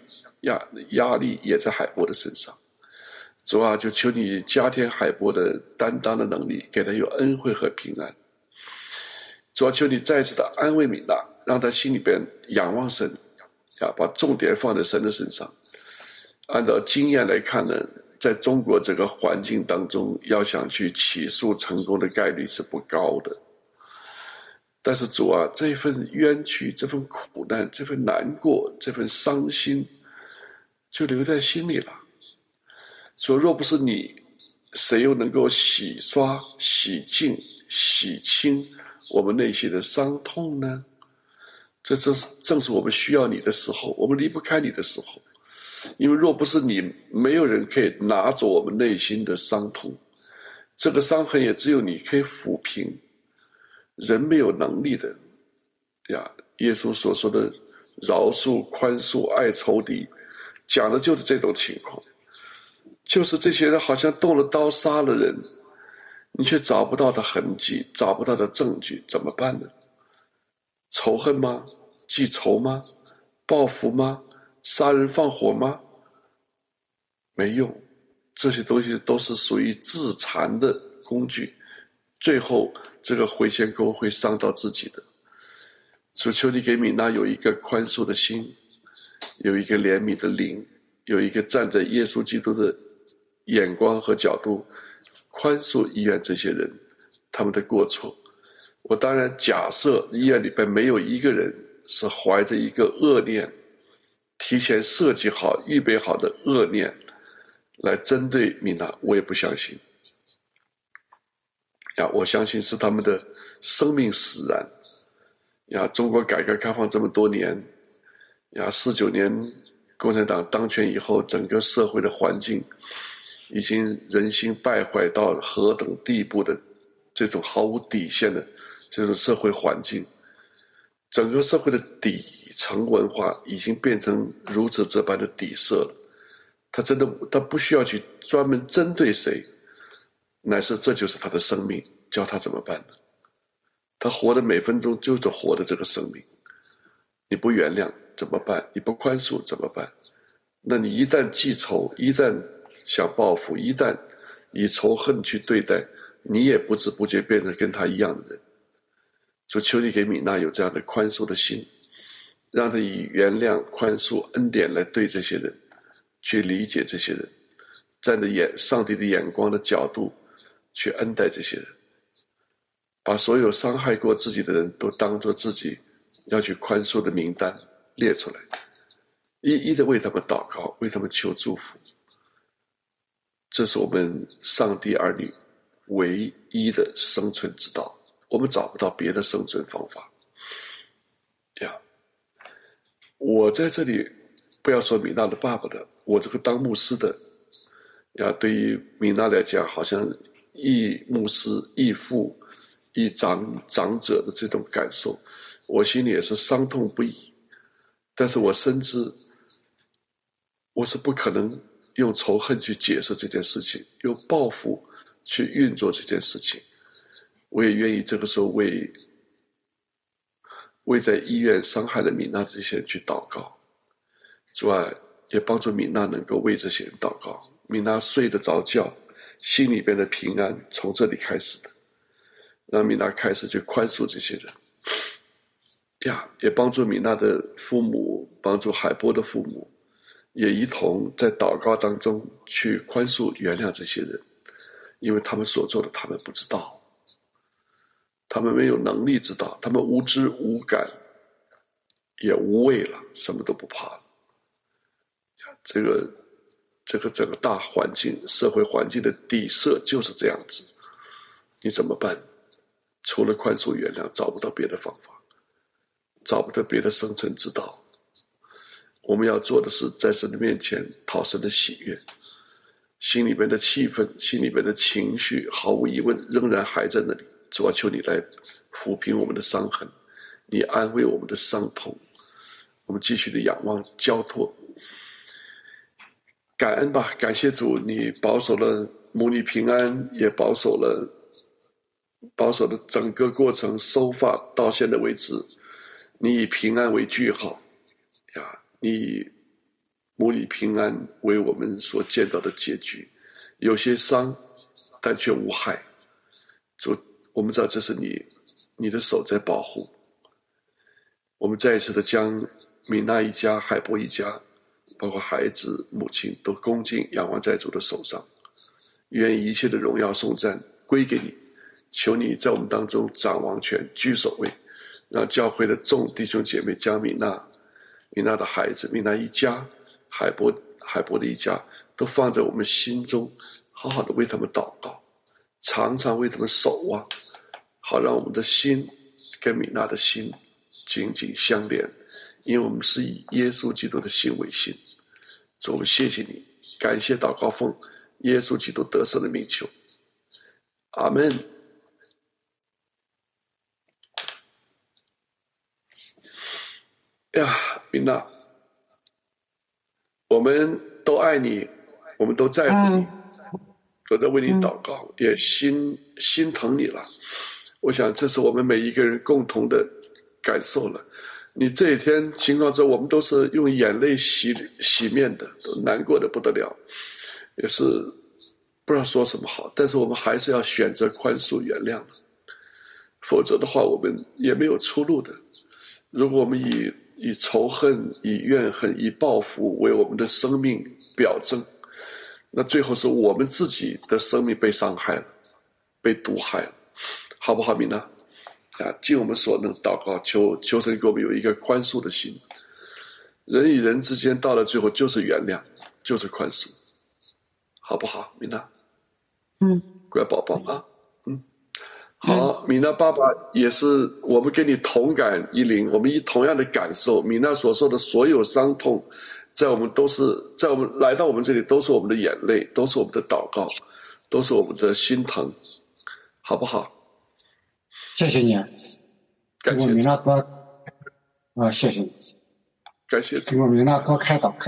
压力也在海波的身上。主啊，就求你加添海波的担当的能力，给他有恩惠和平安。主啊，求你再次的安慰米娜，让他心里边仰望神，把重点放在神的身上。按照经验来看呢，在中国这个环境当中，要想去起诉成功的概率是不高的。但是主啊，这份冤屈，这份苦难，这份难过，这份伤心，就留在心里了。说若不是你，谁又能够洗刷、洗净、洗清我们内心的伤痛呢？这正是我们需要你的时候，我们离不开你的时候。因为若不是你，没有人可以拿走我们内心的伤痛，这个伤痕也只有你可以抚平。人没有能力的耶稣所说的饶恕、宽恕、爱仇敌，讲的就是这种情况。就是这些人好像动了刀杀了人，你却找不到的痕迹，找不到的证据，怎么办呢？仇恨吗？记仇吗？报复吗？杀人放火吗？没用，这些东西都是属于自残的工具，最后这个回旋钩会伤到自己的。主求你给米娜有一个宽恕的心，有一个怜悯的灵，有一个站在耶稣基督的眼光和角度宽恕医院这些人他们的过错。我当然假设医院里边没有一个人是怀着一个恶念，提前设计好预备好的恶念来针对米娜，我也不相信我相信是他们的生命使然中国改革开放这么多年49年共产党当权以后，整个社会的环境已经人心败坏到何等地步的这种毫无底线的这种社会环境，整个社会的底层文化已经变成如此这般的底色了。他不需要去专门针对谁，乃是这就是他的生命，叫他怎么办呢？他活的每分钟就是活的这个生命，你不原谅怎么办？你不宽恕怎么办？那你一旦记仇，一旦想报复，一旦以仇恨去对待，你也不知不觉变成跟他一样的人。就求你给米娜有这样的宽恕的心，让他以原谅、宽恕、恩典来对这些人，去理解这些人，站着上帝的眼光的角度去恩待这些人，把所有伤害过自己的人都当作自己要去宽恕的名单列出来，一一的为他们祷告，为他们求祝福。这是我们上帝儿女唯一的生存之道，我们找不到别的生存方法我在这里不要说米娜的爸爸的，我这个当牧师的对于米娜来讲，好像义牧师、义父、义长者的这种感受，我心里也是伤痛不已。但是我深知，我是不可能用仇恨去解释这件事情，用报复去运作这件事情。我也愿意这个时候为在医院伤害了米娜这些人去祷告，主啊，也帮助米娜能够为这些人祷告。米娜睡得着觉，心里边的平安从这里开始的，让米娜开始去宽恕这些人也帮助米娜的父母，帮助海波的父母，也一同在祷告当中去宽恕原谅这些人，因为他们所做的他们不知道，他们没有能力知道，他们无知无感也无畏了，什么都不怕了。这个整个大环境社会环境的底色就是这样子，你怎么办？除了宽恕原谅，找不到别的方法，找不到别的生存之道。我们要做的是在神的面前讨神的喜悦，心里面的气氛，心里面的情绪，毫无疑问仍然还在那里。主啊，求你来抚平我们的伤痕，你安慰我们的伤痛，我们继续的仰望交托，感恩吧，感谢主，你保守了母女平安，也保守了整个过程收发到现在为止，你以平安为句号你母你平安为我们所见到的结局，有些伤，但却无害。主，我们知道这是你的手在保护。我们再一次的将米娜一家、海波一家，包括孩子、母亲，都恭敬仰望在主的手上。愿一切的荣耀颂赞归给你，求你在我们当中掌王权、居首位，让教会的众弟兄姐妹将米娜的孩子、米娜一家、海波的一家，都放在我们心中，好好的为他们祷告，常常为他们守望，好让我们的心跟米娜的心紧紧相连，因为我们是以耶稣基督的心为心。主，我们谢谢你，感谢祷告奉耶稣基督得胜的名求，阿们。呀，米娜，我们都爱你，我们都在乎你，都在为你祷告，也心疼你了。我想这是我们每一个人共同的感受了。你这一天情况之后，我们都是用眼泪洗面的，都难过的不得了，也是不知道说什么好，但是我们还是要选择宽恕原谅，否则的话我们也没有出路的。如果我们以仇恨、以怨恨、以报复为我们的生命表征，那最后是我们自己的生命被伤害了，被毒害了，好不好，米娜？尽我们所能祷告，求神给我们有一个宽恕的心。人与人之间到了最后就是原谅，就是宽恕，好不好，米娜？乖宝宝啊，好，米娜爸爸也是，我们跟你同感一灵，我们以同样的感受，米娜所受的所有伤痛，在我们来到我们这里，都是我们的眼泪，都是我们的祷告，都是我们的心疼，好不好？ 谢谢你， 感谢米娜哥谢谢你， 感谢主， 给我米娜哥开导。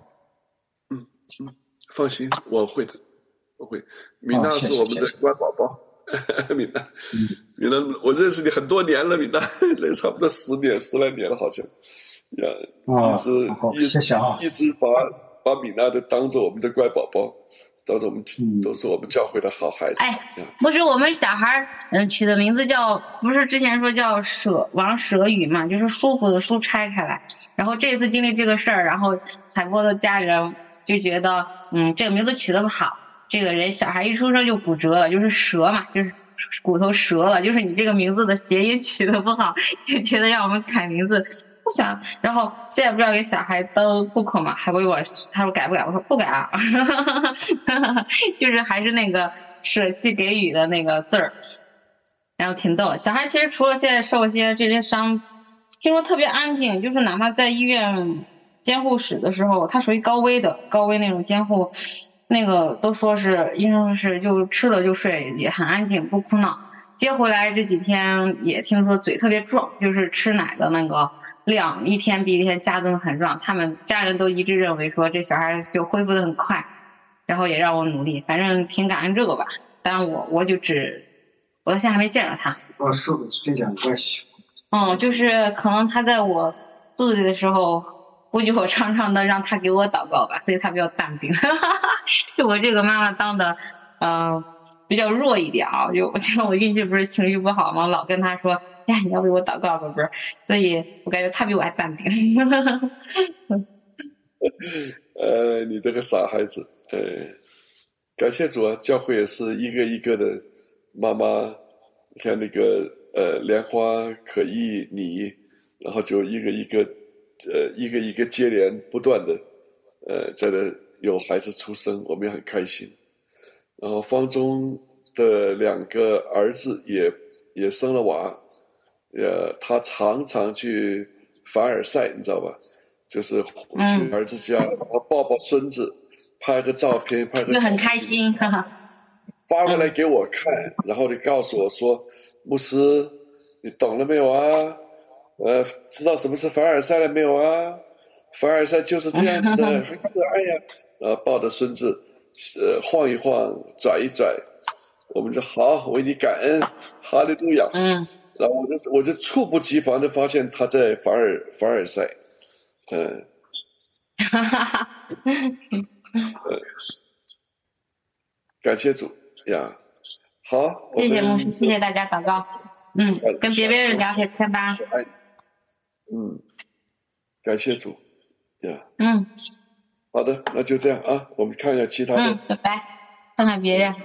放心，我会的，我会。米娜是我们的乖宝宝，米娜，我认识你很多年了，米娜，那差不多10来年了，好像，一直把米娜当做我们的乖宝宝，当做我们都是我们教会的好孩子。 不是我们小孩取的名字叫，不是之前说叫王舍宇嘛，就是舒服的舒拆开来。然后这次经历这个事儿，然后海波的家人就觉得，这个名字取得不好，这个人小孩一出生就骨折了，就是折嘛，就是骨头折了，就是你这个名字的谐音取得不好，就觉得让我们改名字。不想，然后现在不是要给小孩当户口嘛？海波他说改不改？我说不改啊，就是还是那个舍弃给予的那个字儿，然后挺逗。小孩其实除了现在受一些这些伤，听说特别安静，就是哪怕在医院监护室的时候，他属于高危那种监护，那个都说是医生是就吃了就睡，也很安静，不哭闹。接回来这几天也听说嘴特别壮，就是吃奶的那个量一天比一天加增很壮，他们家人都一致认为说这小孩就恢复得很快，然后也让我努力，反正挺感恩这个吧。当然我到现在还没见着他。 受的是这点关系。 就是可能他在我肚子里的时候，估计我常常的让他给我祷告吧，所以他比较淡定。就我这个妈妈当的比较弱一点啊，就我运气不是情绪不好吗？老跟他说，呀，你要为我祷告，宝贝儿，所以我感觉他比我还淡定。 你这个傻孩子，感谢主啊！教会也是一个一个的妈妈，你看那个莲花、可意你，然后就一个一个接连不断的在这有孩子出生，我们也很开心。然后方中的2个儿子也生了娃，他常常去凡尔赛，你知道吧？就是去儿子家，然后抱抱孙子，拍个照片，拍个很开心，哈哈。 发过来给我看，然后就告诉我说：“牧师，你懂了没有啊？知道什么是凡尔赛了没有啊？凡尔赛就是这样子的，很可爱呀。”然后抱着孙子。晃一晃，转一转，我们就好，为你感恩，哈利路亚。然后我就猝不及防的发现他在凡尔赛， 感谢主呀。好， 谢谢牧师，谢谢大家祷告。跟别人聊天吧。 感谢主呀。好的，那就这样啊，我们看一下其他的。 拜拜，看看别人。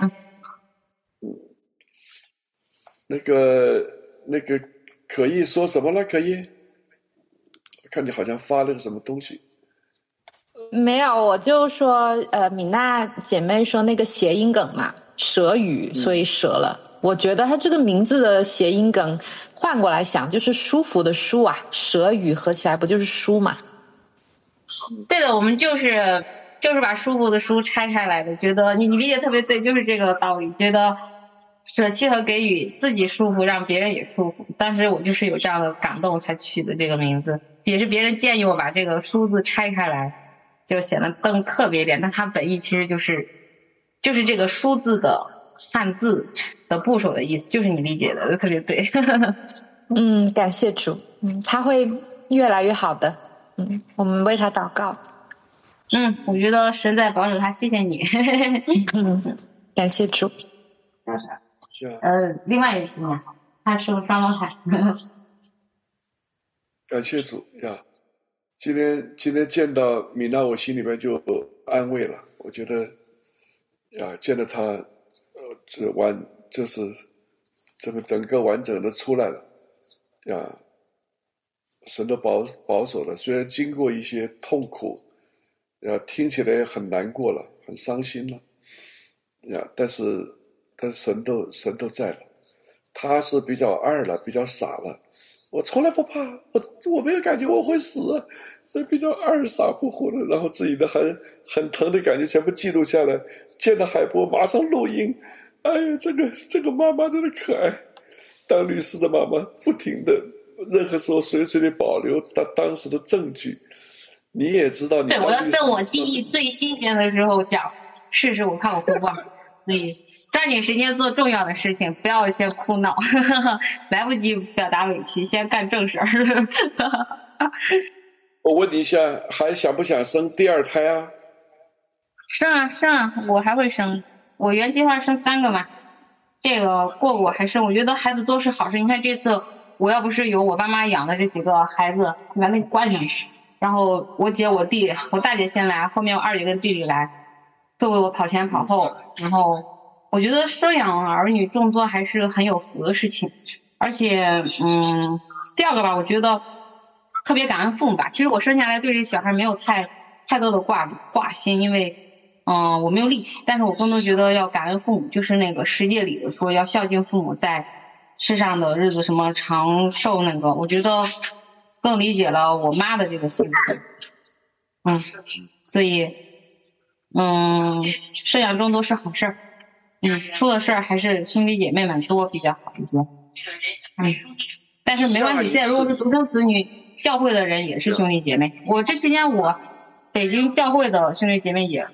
那个可意说什么了？可意，看你好像发了个什么东西。 没有，我就说米娜姐妹说那个谐音梗嘛，蛇语，所以折了。我觉得它这个名字的谐音梗换过来想就是舒服的舒啊，蛇语合起来不就是舒嘛？ 对的，我们就是把舒服的舒拆开来的，觉得你理解特别对，就是这个道理，觉得舍弃和给予，自己舒服让别人也舒服。当时我就是有这样的感动才取的这个名字，也是别人建议我把这个舒字拆开来，就显得更特别一点，但它本意其实就是这个舒字的汉字的部首的意思，就是你理解的特别对。 感谢主，他会越来越好的。我们为他祷告。 我觉得神在保守他，谢谢你。 感谢主。 另外一个姑娘，她是个双胞胎。 感谢主呀！今天见到米娜，我心里边就安慰了。我觉得呀，见到她，就是这个整个完整的出来了呀。神都保守了，虽然经过一些痛苦，听起来也很难过了，很伤心了，但是神都在了。他是比较二了，比较傻了。我从来不怕，我没有感觉我会死，比较二傻乎乎的，然后自己的很疼的感觉全部记录下来。见到海波马上录音，哎呀，这个妈妈真的可爱。当律师的妈妈不停的。任何时候随时的保留他当时的证据，你也知道你。 对，我要等我记忆最新鲜的时候讲事实，我怕我会忘，所以抓紧时间做重要的事情，不要先哭闹，来不及表达委屈，先干正事儿。 我问你一下，还想不想生第二胎啊？ 生啊，我还会生，我原计划生3个嘛，这个过还生，我觉得孩子多是好事。你看这次。我要不是有我爸妈养的这几个孩子，把那关上去，然后我姐、我弟、我大姐先来，后面我二姐跟弟弟来，都为我跑前跑后。然后我觉得生养儿女众多还是很有福的事情。而且，第二个吧，我觉得特别感恩父母吧。其实我生下来对这小孩没有太多的挂心，因为我没有力气，但是我更多觉得要感恩父母，就是那个十诫里的说要孝敬父母，在世上的日子什么长寿那个，我觉得更理解了我妈的这个幸福。所以生养众多是好事儿。出的事儿还是兄弟姐妹们多比较好一些。但是没关系，现在如果是独生子女，教会的人也是兄弟姐妹。我这期间我北京教会的兄弟姐妹也。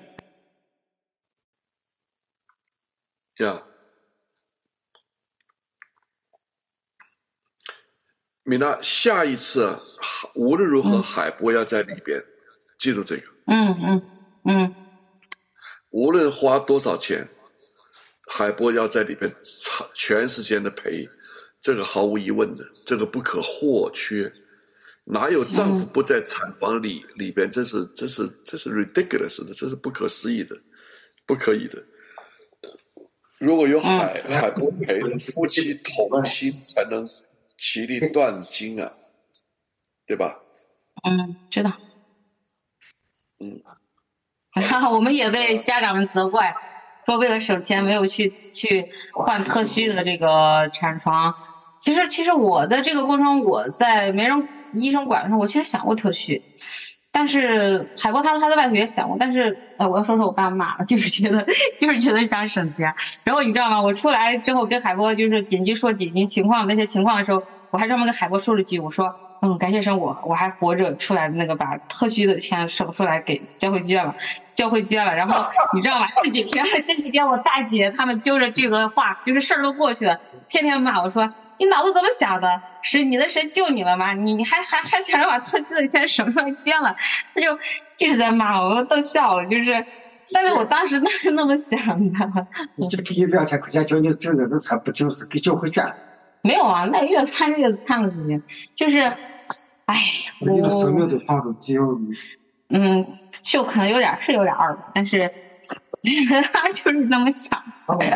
米娜，下一次无论如何海波要在里边，记住这个。无论花多少钱，海波要在里边全时间的陪，这个毫无疑问的，这个不可或缺。哪有丈夫不在产房里边？这是 ridiculous 的，这是不可思议的，不可以的。如果有海波陪的，夫妻同心才能其利断金啊，对吧？ 知道。我们也被家长们责怪，说为了省钱没有去换特需的这个产床。其实我在这个过程，我在没人医生管的时候，我其实想过特需，但是海波他说他在外头也想过，但是我要说我爸妈了，就是觉得想省钱。然后你知道吗？我出来之后跟海波就是紧急说紧急情况那些情况的时候，我还专门跟海波说了句，我说感谢神我还活着出来那个把特需的钱省出来给教会捐了。然后你知道吗？这几天我大姐他们揪着这个话，就是事儿都过去了，天天骂我说你脑子怎么想的？是你的神救你了吗？你还想着把特需的钱省出来捐了？ 一直在骂我都笑了，就是，但是我当时那么想的。 你这给你2000块钱，叫你整个日餐不整是给教会卷了。 没有啊，那个月餐的事情，就是，哎， 你的生命都放着，只有就可能有点二吧，但是就是那么想。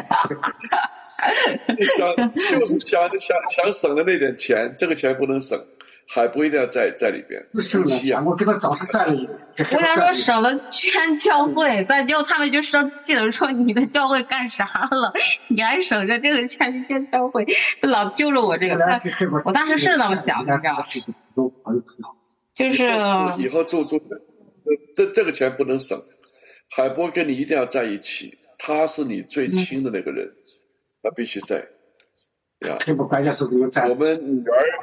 就是想省的那点钱，这个钱不能省，还不一定要在里边。 省了钱，我给他当时干了一个。 我想说省了全教会，但结果他们就生气了，说你的教会干啥了？你还省着这个钱去建教会，就老揪着我这个。我当时是那么想的，你知道吗？就是以后做这个钱不能省，海波跟你一定要在一起，他是你最亲的那个人，他必须在。我们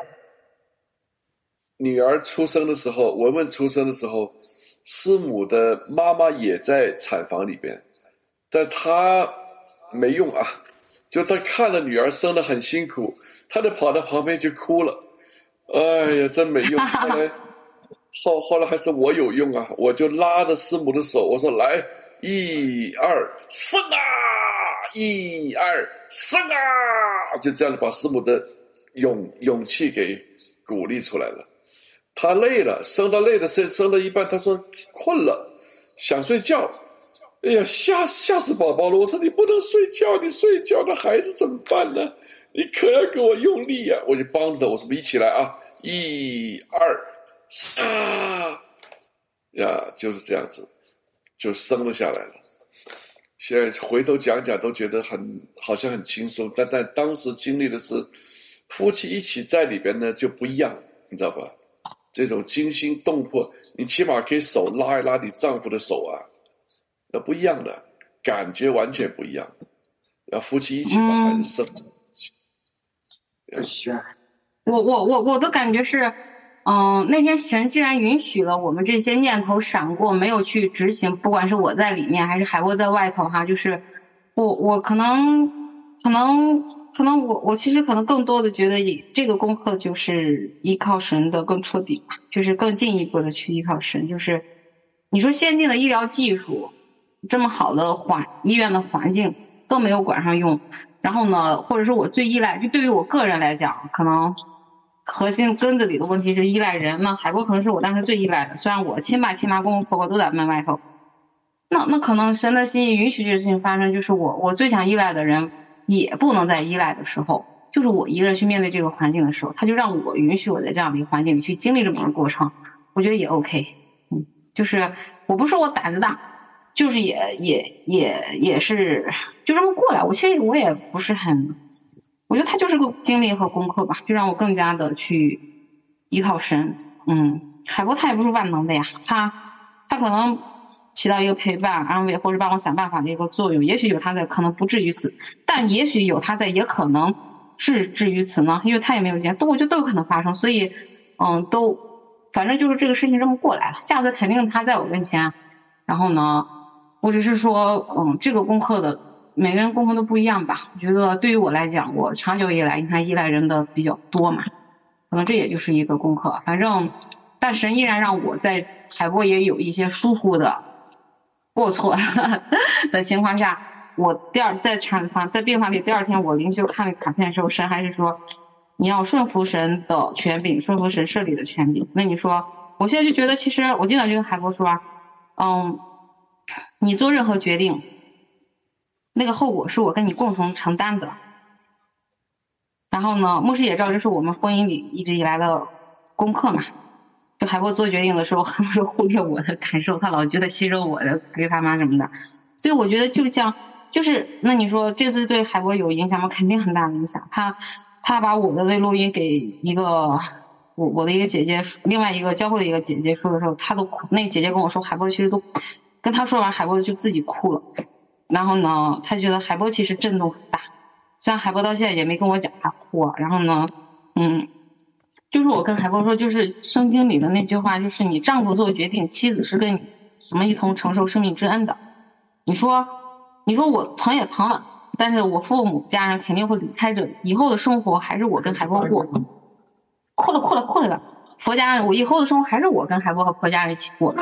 女儿出生的时候，文文出生的时候，师母的妈妈也在产房里边，但她没用啊，就她看着女儿生得很辛苦，她就跑到旁边去哭了。哎呀，真没用。后来还是我有用啊，我就拉着师母的手，我说来，1、2，生啊，1、2，生啊，就这样把师母的勇气给鼓励出来了。他累了，生到一半，他说困了，想睡觉。哎呀，吓死宝宝了！我说你不能睡觉，你睡觉那孩子怎么办呢？你可要给我用力啊！我就帮着他，我说一起来啊，1、2，呀，就是这样子，就生了下来了。现在回头讲都觉得好像很轻松，但当时经历的是夫妻一起在里边呢就不一样，你知道吧？这种惊心动魄，你起码可以手拉一拉你丈夫的手啊，那不一样的感觉，完全不一样。要夫妻一起把孩子生。 我的感觉是，那天神既然允许了我们这些念头闪过，没有去执行，不管是我在里面还是海波在外头哈，就是我可能我其实可能更多的觉得这个功课就是依靠神的更彻底吧，就是更进一步的去依靠神。就是你说先进的医疗技术，这么好的医院的环境都没有管上用，然后呢，或者说我最依赖，就对于我个人来讲，可能核心根子里的问题是依赖人。那海波可能是我当时最依赖的，虽然我亲爸公公婆婆都在门外头，那可能神的心意允许这个事情发生，就是我最想依赖的人也不能再依赖的时候，就是我一个人去面对这个环境的时候，他就让我允许我在这样的一个环境里去经历这么一个过程，我觉得也 OK。就是我不是说我胆子大，就是也是就这么过来。其实我也不是很，我觉得他就是个经历和功课吧，就让我更加的去依靠神。海波他也不是万能的呀，他可能起到一个陪伴、安慰或者帮我想办法的一个作用，也许有他在，可能不至于此，但也许有他在，也可能是至于此呢，因为他也没有见，我觉得都有可能发生，所以反正就是这个事情这么过来了，下次肯定他在我跟前。然后呢，我只是说这个功课的每个人功课都不一样吧。我觉得对于我来讲，我长久以来你看依赖人的比较多嘛，可能这也就是一个功课。反正但神依然让我在海波也有一些疏忽的过错的情况下，我在病房里第二天我灵修看了卡片的时候，神还是说你要顺服神的权柄，顺服神设立的权柄。那你说我现在就觉得，其实我经常就跟海波说你做任何决定，那个后果是我跟你共同承担的。然后呢，牧师也知道这是我们婚姻里一直以来的功课嘛，就海波做决定的时候很多时候忽略我的感受，他老觉得吸收我的给他妈什么的。所以我觉得就是那你说这次对海波有影响吗？肯定很大的影响。他把我的那录音给一个我的一个姐姐，另外一个教会的一个姐姐说的时候，他都哭。那个姐姐跟我说，海波其实都跟他说完，海波就自己哭了。然后呢，他觉得海波其实震动很大，虽然海波到现在也没跟我讲他哭啊。然后呢，就是我跟海波说，就是圣经里的那句话，就是你丈夫做决定，妻子是跟你什么一同承受生命之恩的。你说我疼也疼了，但是我父母家人肯定会离开这里，以后的生活还是我跟海波过。哭了的，婆家人，我以后的生活还是我跟海波和婆家人一起过。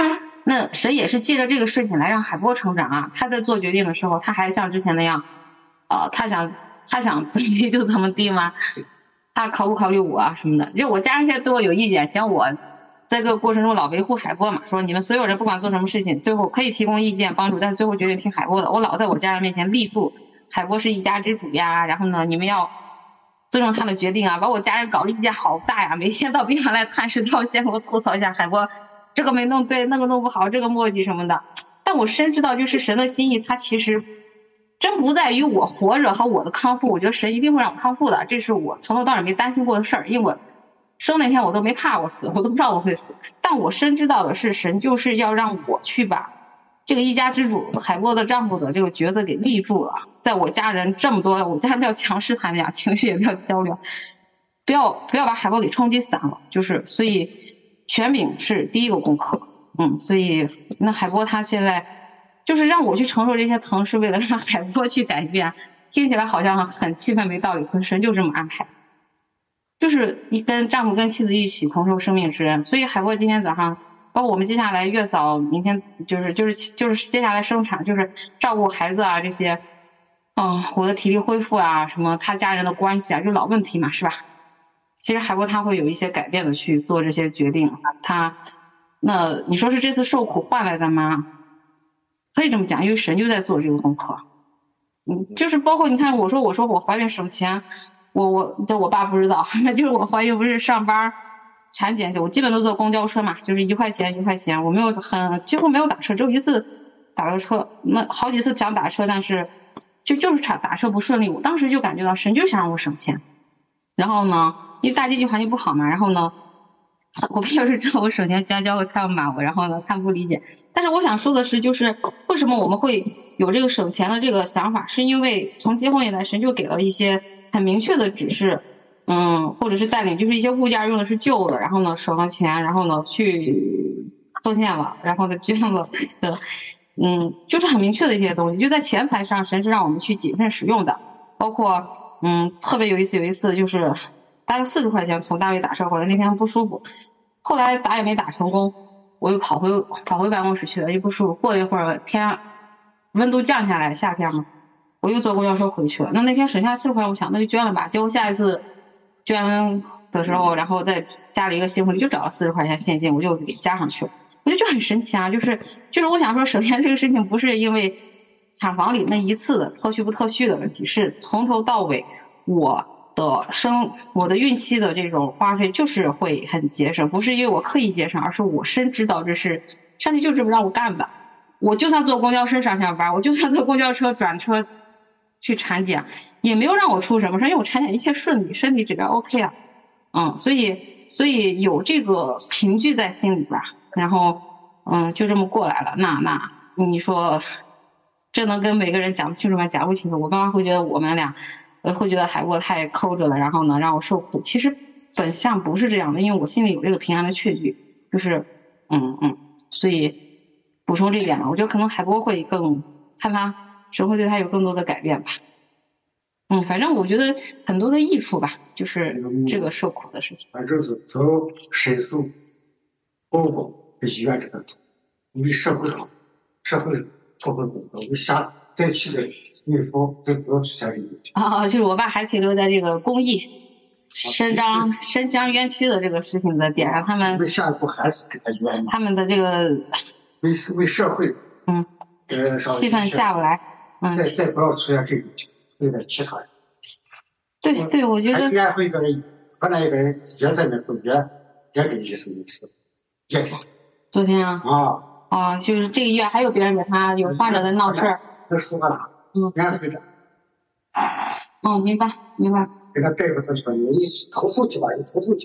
那神也是借着这个事情来让海波成长啊。他在做决定的时候，他还像之前那样，他想怎么地就怎么地吗？他考不考虑我啊什么的？就我家人现在对我有意见，嫌我在这个过程中老维护海波嘛，说你们所有人不管做什么事情，最后可以提供意见帮助，但是最后决定听海波的。我老在我家人面前立住海波是一家之主呀，然后呢，你们要尊重他的决定啊，把我家人搞得意见好大呀，每天到病房来探视挑线，我吐槽一下海波这个没弄对，那个弄不好，这个磨叽什么的。但我深知道，就是神的心意，他其实真不在于我活着和我的康复，我觉得神一定会让我康复的，这是我从头到尾没担心过的事儿，因为我生那天我都没怕过死，我都不知道我会死。但我深知道的是，神就是要让我去把这个一家之主海波的丈夫的这个角色给立住了。在我家人这么多，我家人比较强势，他们俩情绪也比较焦虑，不要把海波给冲击散了。就是所以权柄是第一个功课，所以那海波他现在就是让我去承受这些疼，是为了让海波去改变。听起来好像很气愤没道理，可是神就这么安排，就是你跟丈夫跟妻子一起同受生命之恩。所以海波今天早上，包括我们接下来月嫂，明天就是接下来生产，就是照顾孩子啊这些，我的体力恢复啊，什么他家人的关系啊，就老问题嘛，是吧？其实海波他会有一些改变的去做这些决定，那你说是这次受苦换来的吗？可以这么讲，因为神就在做这个功课。就是包括你看，我说我怀孕省钱，我爸不知道，那就是我怀孕不是上班产检我基本都坐公交车嘛，就是1块钱1块钱，我没有几乎没有打车，只有一次打个车，那好几次想打车，但是就是打车不顺利。我当时就感觉到神就想让我省钱，然后呢，因为大经济环境不好嘛，然后呢，我爸要是知道我省钱，交个他要骂我，然后呢，他不理解。但是我想说的是，就是为什么我们会有这个省钱的这个想法，是因为从结婚以来，神就给了一些很明确的指示，或者是带领，就是一些物件用的是旧的，然后呢省了钱，然后呢去奉献了，然后呢捐了的，就是很明确的一些东西。就在钱财上，神是让我们去谨慎使用的，包括特别有一次就是大概40块钱从单位打车回来，那天不舒服，后来打也没打成功，我又跑回办公室去了，又不舒服。过了一会儿，天温度降下来，夏天嘛，我又坐公交车回去了。那天省下40块，我想那就捐了吧。结果下一次捐的时候，然后再加了一个信封里，就找了40块钱现金，我就给加上去了。我觉得就很神奇啊，就是我想说，省钱这个事情不是因为产房里那一次的特需不特需的问题，是从头到尾我的孕期的这种花费就是会很节省，不是因为我刻意节省，而是我深知道这是上帝就这么让我干的。我就算坐公交车上下班，我就算坐公交车转车去产检，也没有让我出什么事，因为我产检一切顺利，身体指标 OK 啊，所以有这个凭据在心里吧，然后就这么过来了。那你说这能跟每个人讲不清楚吗？讲不清楚。我妈妈会觉得我们俩会觉得海波太抠着了，然后呢让我受苦。其实本相不是这样的，因为我心里有这个平安的确据，就是所以补充这点吧，我觉得可能海波会更看他神会对他有更多的改变吧。反正我觉得很多的益处吧，就是这个受苦的事情。 反正是从申诉、报告、医院这个，为社会好，社会做回工作，为啥再去的孕妇再不要出现这个问题？ 就是我爸还停留在这个公益、伸张冤屈的这个事情的点上，他们为下一步还是给他冤，他们的这个为社会， 气氛下不来， 再不要出现这种情况，对待其他人。 对，我觉得还有一个人，河南一个人也在那头也跟医生没事，也挺。 昨天啊，就是这个医院还有别人给他有患者在闹事儿， 他说了，人家队长。 明白。 给他大夫说，你投诉去吧，你投诉去。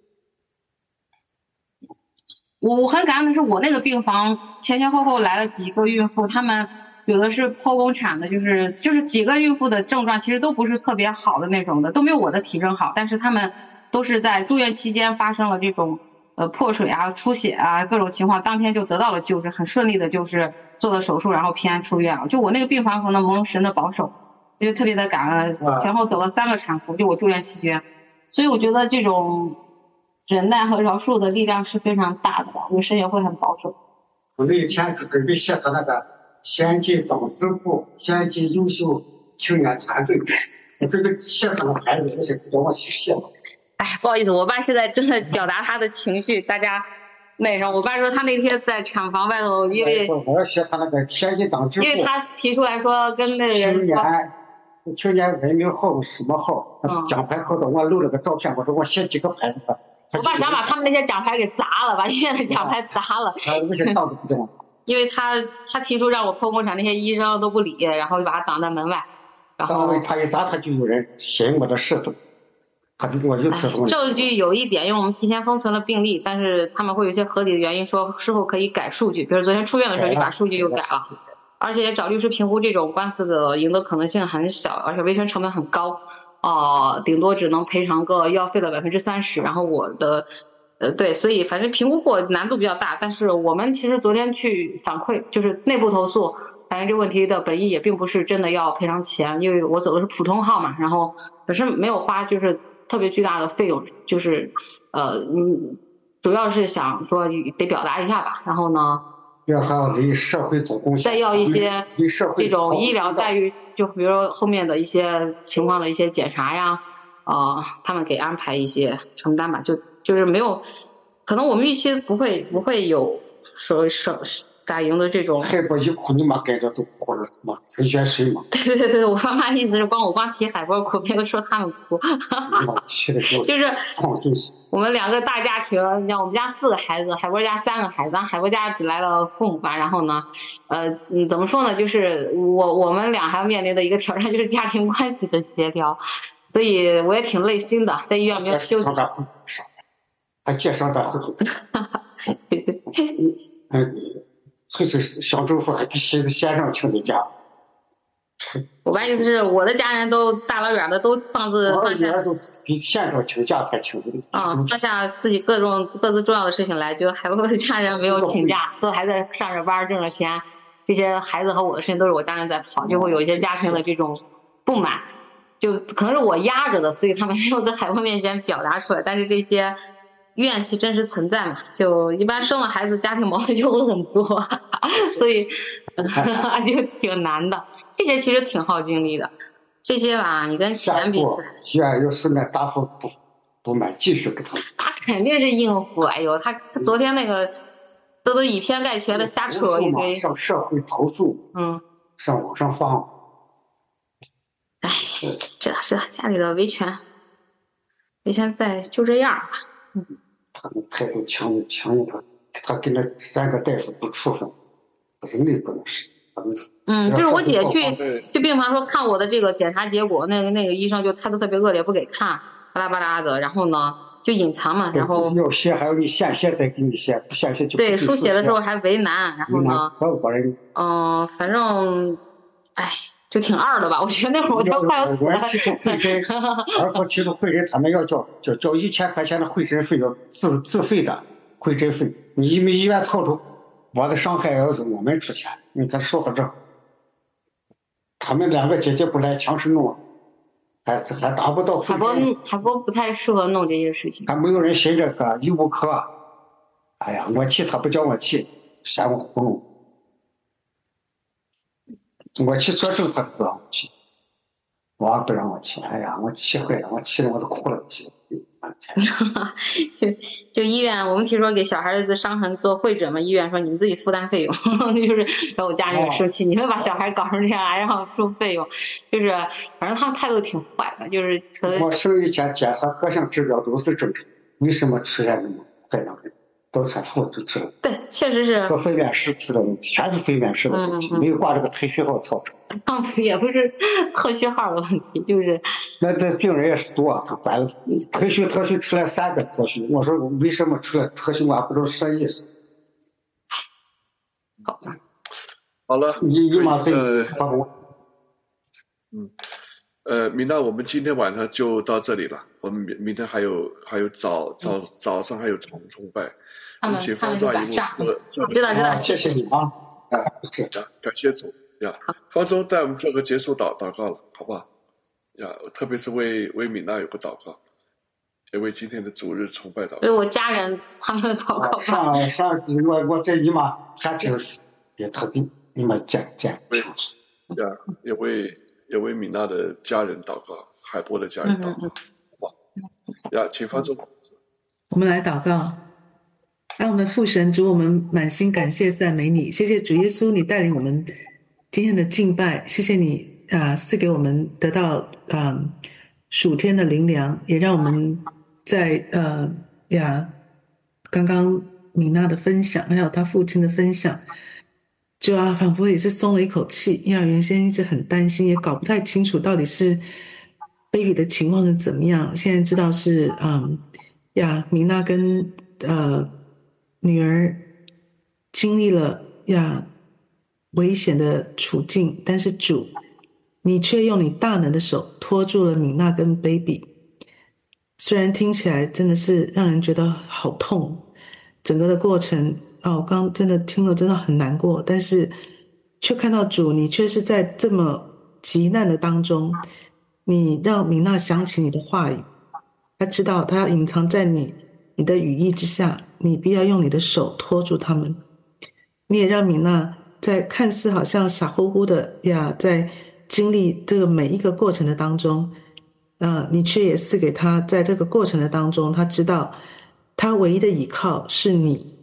我很感恩的是，我那个病房前后来了几个孕妇，他们有的是剖宫产的，就是几个孕妇的症状其实都不是特别好的那种的，都没有我的体征好，但是他们都是在住院期间发生了这种破水啊、出血啊各种情况，当天就得到了救治，很顺利的就是做了手术，然后平安出院了。就我那个病房可能蒙神的保守，我就特别的感恩，前后走了3个产妇，就我住院期间，所以我觉得这种忍耐和饶恕的力量是非常大的吧，因为神也会很保守。 我那一天就准备写他那个先进党支部、先进优秀青年团队，我准备写他的孩子，我是让我去写。 哎，不好意思，我爸现在正在表达他的情绪，大家那什么，我爸说他那天在产房外头，因为我要写他那个先进党支部， 因为他提出来说跟那个人说。 青年文明号什么号？奖牌号的，我录了个照片，我说我写几个牌子。 我爸想把他们那些奖牌给砸了，把医院的奖牌砸了。 那些账都不这样。 因为他提出让我剖宫产，那些医生都不理，然后就把他挡在门外。然后他一砸，他就有人写我的事子，我就证据有一点，因为我们提前封存了病历，但是他们会有一些合理的原因说是否可以改数据，比如昨天出院的时候就把数据又改了。而且找律师评估这种官司的赢得可能性很小，而且维权成本很高，顶多只能赔偿个医药费的30%。然后我的，对，所以反正评估过难度比较大。但是我们其实昨天去反馈，就是内部投诉，反映这个问题的本意也并不是真的要赔偿钱，因为我走的是普通号嘛，然后本身没有花就是特别巨大的费用，就是主要是想说得表达一下吧，然后呢。 还要为社会做贡献， 再要一些这种医疗待遇，就比如说后面的一些情况的一些检查呀，他们给安排一些承担吧，就是没有，可能我们预期不会有说打赢的这种。 海波一哭，你妈跟着都哭了嘛，陈学水嘛。 对，我爸妈意思是我光提海波哭，别个说他们哭。就是我们2个大家庭，你像我们家4个孩子，海波家3个孩子，海波家只来了父母吧。然后呢，怎么说呢？就是我们俩还要面临的一个挑战就是家庭关系的协调，所以我也挺累心的，在医院没有休息。 还介绍的会。崔小周夫还给先生请的假。 我爸意思是我的家人都大老远的都放下， 都给先生请假才请的。 放下自己各自重要的事情来，就海波的家人没有请假，都还在上着班挣着钱。这些孩子和我的事情都是我家人在跑，就会有一些家庭的这种不满，就可能是我压着的，所以他们没有在海波面前表达出来。但是这些怨气真实存在嘛，就一般生了孩子家庭矛盾就会很多，所以就挺难的。这些其实挺耗精力的，这些吧你跟钱比起来， 医院要是那答复不满，继续给他肯定是应付。哎呦，他昨天那个都以偏概全的瞎扯一堆， 上社会投诉，上网上放。 哎，知道家里的维权在就这样吧。 他们态度强硬，他跟那3个大夫不处分，人类不能是。 就是我姐去病房说看我的这个检查结果，那个医生就态度特别恶劣，不给看，巴拉巴拉的，然后呢就隐藏嘛，然后要写还要你现写再给你写，不现写就对书写的时候还为难，然后呢反正就挺二的吧，我觉得那会儿我就快要死了。 我提出会诊，儿科提出会诊，他们要交1000块钱的会诊费，要自费的会诊费，你们医院凑出我的伤害要是我们出钱，你看说个这，他们2个姐姐不来强势弄，还达不到会诊。 海波不太适合弄这些事情。 还没有人信这个医务科，哎呀，我气他不叫我气，嫌我糊弄。我去做证他不让我去，我不让我去，哎呀，我气坏了，我气得我都哭了。 就医院，我们听说给小孩子伤痕做会诊嘛，医院说你们自己负担费用，就是让我家人也生气，你们把小孩搞成这样还让我出费用，就是反正他们态度挺坏的，就是我生以前检查各项指标都是正常，为什么出现这么坏的人？都产妇就治了， 对，确实是和肺面室出的问题，全是肺面室的问题，没有挂这个特序号操成。 也不是特序号的问题，就是那这病人也是多，他管特序出来3个特序，我说为什么出来特序，我还不知道啥意思。 好了， 你妈这明娜，我们今天晚上就到这里了。我们明天还有早上还有早上崇拜。请方庄一知道， 谢谢你啊， 感谢主呀。方舟带我们做个结束祷告了，好不好？呀，特别是为敏娜有个祷告。 也为今天的主日崇拜祷告， 为我家人他们的祷告吧。 我在你妈还真是也特地你们见清楚。 呀，也为米娜的家人祷告，海波的家人祷告，好吧？呀，请放松。 我们来祷告。让我们的父神主，我们满心感谢赞美你，谢谢主耶稣，你带领我们今天的敬拜，谢谢你赐给我们得到属天的灵粮，也让我们在刚刚米娜的分享，还有她父亲的分享，就仿佛也是松了一口气，因为原先一直很担心，也搞不太清楚到底是 baby 的情况是怎么样，现在知道是米娜跟女儿经历了危险的处境，但是主，你却用你大能的手托住了米娜跟 baby。虽然听起来真的是让人觉得好痛，整个的过程我刚刚真的听了真的很难过，但是却看到主，你却是在这么急难的当中，你让米娜想起你的话语，他知道他要隐藏在你的羽翼之下，你必要用你的手托住他们。你也让米娜在看似好像傻乎乎的在经历这个每一个过程的当中，你却也赐给他在这个过程的当中，他知道他唯一的依靠是你。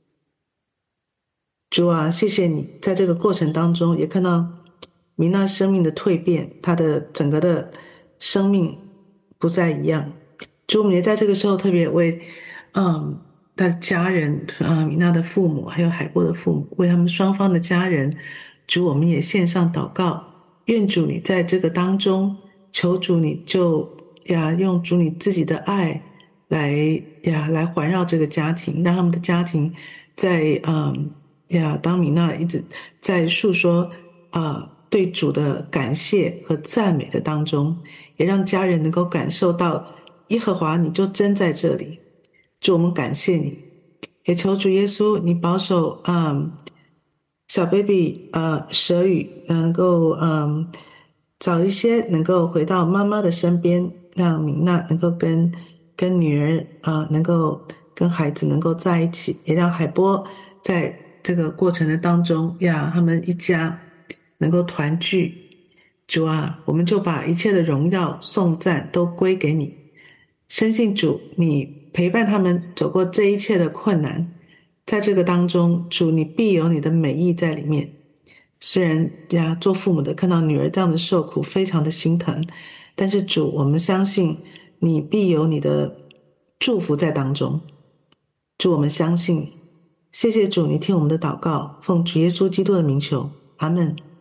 主啊，谢谢你在这个过程当中也看到米娜生命的蜕变，她的整个的生命不再一样。主，我们也在这个时候特别为他的家人米娜的父母还有海波的父母，为他们双方的家人，主，我们也献上祷告，愿主你在这个当中，求主你就用主你自己的爱来环绕这个家庭，让他们的家庭在当米娜一直在诉说对主的感谢和赞美的当中，也让家人能够感受到耶和华你就真在这里。主，我们感谢你，也求主耶稣你保守小 baby 蛇语能够早一些能够回到妈妈的身边，让米娜能够跟女儿能够跟孩子能够在一起，也让海波在这个过程的当中他们一家能够团聚。主啊，我们就把一切的荣耀颂赞都归给你，深信主你陪伴他们走过这一切的困难，在这个当中，主你必有你的美意在里面。虽然做父母的看到女儿这样的受苦非常的心疼，但是主，我们相信你必有你的祝福在当中。主，我们相信你。谢谢主，你听我们的祷告，奉主耶稣基督的名求，阿们。